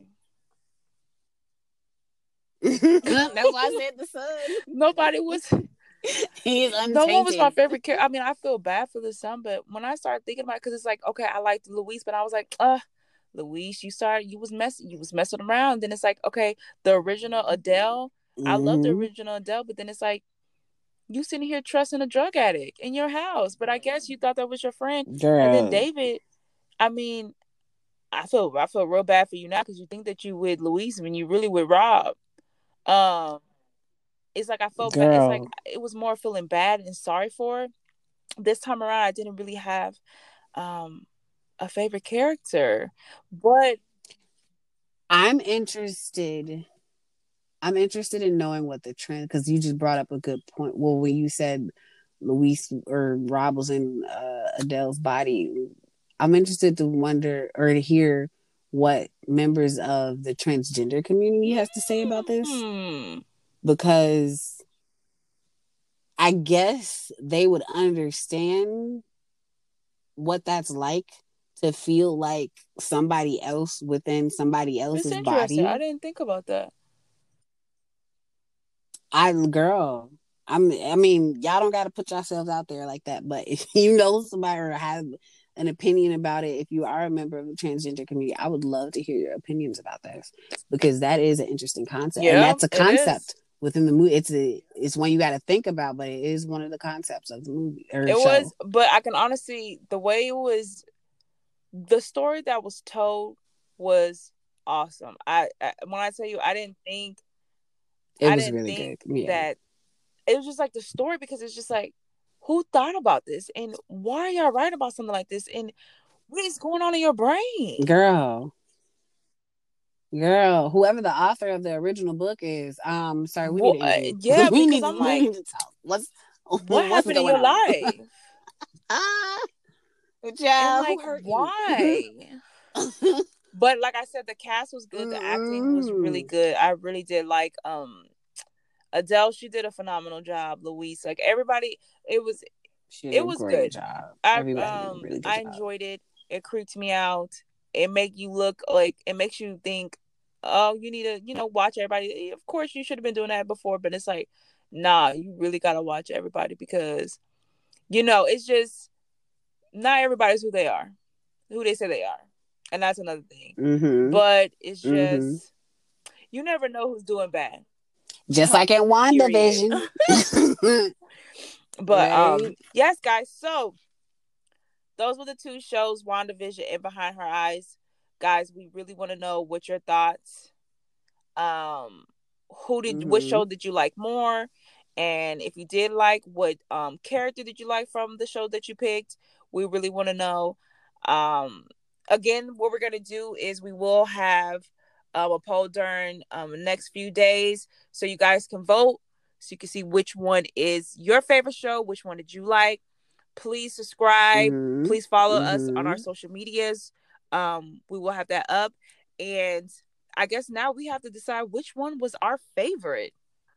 That's why I said the son. Nobody was. He's untainted. No one was my favorite character. I mean, I feel bad for the son, but when I started thinking about it, because it's like, okay, I liked Louise, but I was like, uh, Louise, you started, you was messing, you was messing around. Then it's like, okay, the original Adele, mm-hmm. I love the original Adele, but then it's like, you sitting here trusting a drug addict in your house, but I guess you thought that was your friend. Girl. And then David, I mean, I feel, I feel real bad for you now because you think that you with Louise when you really with Rob. Um. It's like I felt bad. It's like it was more feeling bad and sorry for her. This time around, I didn't really have um, a favorite character, but I'm interested. I'm interested in knowing what the trend, because you just brought up a good point. Well, when you said Luis or Rob was in uh, Adele's body. I'm interested to wonder or to hear what members of the transgender community has to say about this, Hmm. because I guess they would understand what that's like to feel like somebody else within somebody else's It's interesting. body. I didn't think about that. I girl, I'm. I mean, y'all don't got to put yourselves out there like that. But if you know somebody or have an opinion about it, if you are a member of the transgender community, I would love to hear your opinions about this, because that is an interesting concept, Yeah, and that's a it is. concept within the movie. It's a it's one you got to think about, but it is one of the concepts of the movie or It show. was, but I can honestly, the way it was, the story that was told was awesome. I, I when I tell you, I didn't think It I was didn't really think good. Yeah. that it was just like the story, because it's just like, who thought about this, and why are y'all writing about something like this, and what is going on in your brain, girl? Girl, whoever the author of the original book is, um, sorry, we well, need an interview. Yeah, we because need, I'm we like, need to talk. What's what what's happened in going your on? life? Ah, And child, like, who hurt why? you? But like I said, the cast was good. The acting was really good. I really did like um Adele. She did a phenomenal job. Luis, like everybody, it was She did it a was great good. job. I Everybody did a um really good I job. enjoyed it. It creeped me out. It make you look like, it makes you think, oh, you need to, you know, watch everybody. Of course, you should have been doing that before, but it's like, nah, you really gotta watch everybody, because, you know, it's just not everybody's who they are, who they say they are, and that's another thing. Mm-hmm. But it's just, mm-hmm. you never know who's doing bad. Just like in WandaVision. But right? um, yes, guys. So those were the two shows, WandaVision and Behind Her Eyes. Guys, we really want to know what your thoughts. Um, who did mm-hmm. what show did you like more? And if you did like, what um character did you like from the show that you picked? We really want to know. Um, again, what we're gonna do is we will have um, a poll during um the next few days, so you guys can vote, so you can see which one is your favorite show, which one did you like. Please subscribe. Mm-hmm. Please follow mm-hmm. us on our social medias. Um, we will have that up, and I guess now we have to decide which one was our favorite.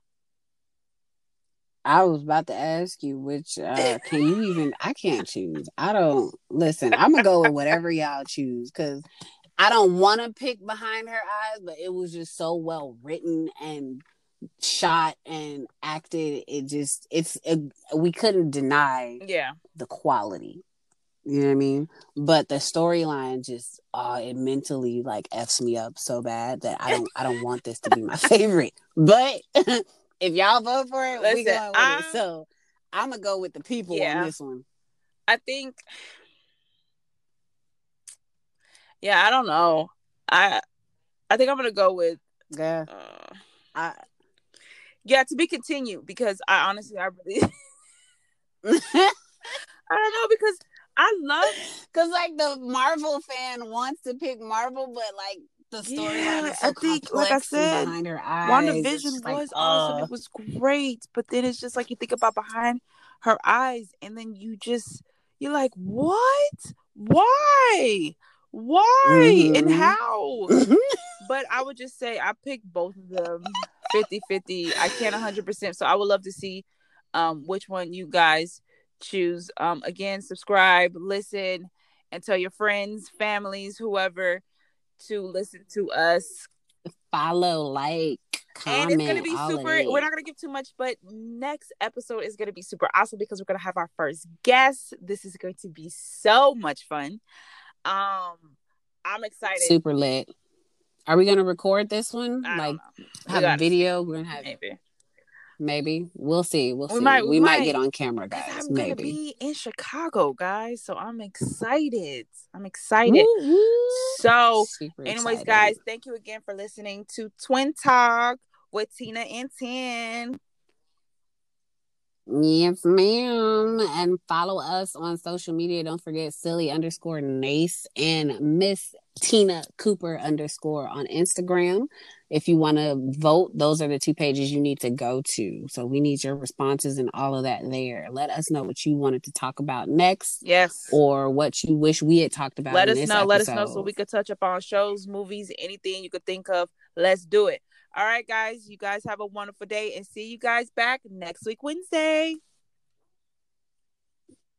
I was about to ask you which uh can you even I can't choose. I don't listen, I'm gonna go with whatever y'all choose, because I don't want to pick Behind Her Eyes, but it was just so well written and shot and acted. It just it's it, we couldn't deny yeah the quality. You know what I mean? But the storyline just uh it mentally like F's me up so bad that I don't I don't want this to be my favorite. But if y'all vote for it, we going with I'm, it. So I'm gonna go with the people yeah, on this one. I think Yeah, I don't know. I I think I'm gonna go with yeah. Uh, I yeah, to be continued, because I honestly I really I don't know, because I love, because like the Marvel fan wants to pick Marvel, but like the storyline yeah, is so I think, like I said, Behind Her Eyes, WandaVision like, was uh... awesome. It was great, but then it's just like you think about Behind Her Eyes, and then you just you're like, what? Why? Why? Mm-hmm. And how? But I would just say I picked both of them fifty-fifty. I can't one hundred percent. So I would love to see um, which one you guys choose. Um, again, subscribe, listen, and tell your friends, families, whoever, to listen to us. Follow, like, comment. And it's going to be super, we're not going to give too much, but next episode is going to be super awesome, because we're going to have our first guest. This is going to be so much fun. Um, I'm excited. Super lit. Are we going to record this one? I like, we have a video? See. We're going to have maybe. Maybe. We'll see. We'll we see. Might, we, we might, might get on camera, guys. I'm maybe. going to be in Chicago, guys. So I'm excited. I'm excited. Woo-hoo. So, super anyways, excited. Guys, thank you again for listening to Twin Talk with Tina and Tin. Yes, ma'am. And follow us on social media. Don't forget silly underscore Nace and Miss Tina Cooper underscore on Instagram. If you want to vote, those are the two pages you need to go to. So we need your responses and all of that there. Let us know what you wanted to talk about next. Yes. Or what you wish we had talked about. Let in us this know. episode. Let us know so we could touch up on shows, movies, anything you could think of. Let's do it. All right, guys. You guys have a wonderful day and see you guys back next week, Wednesday.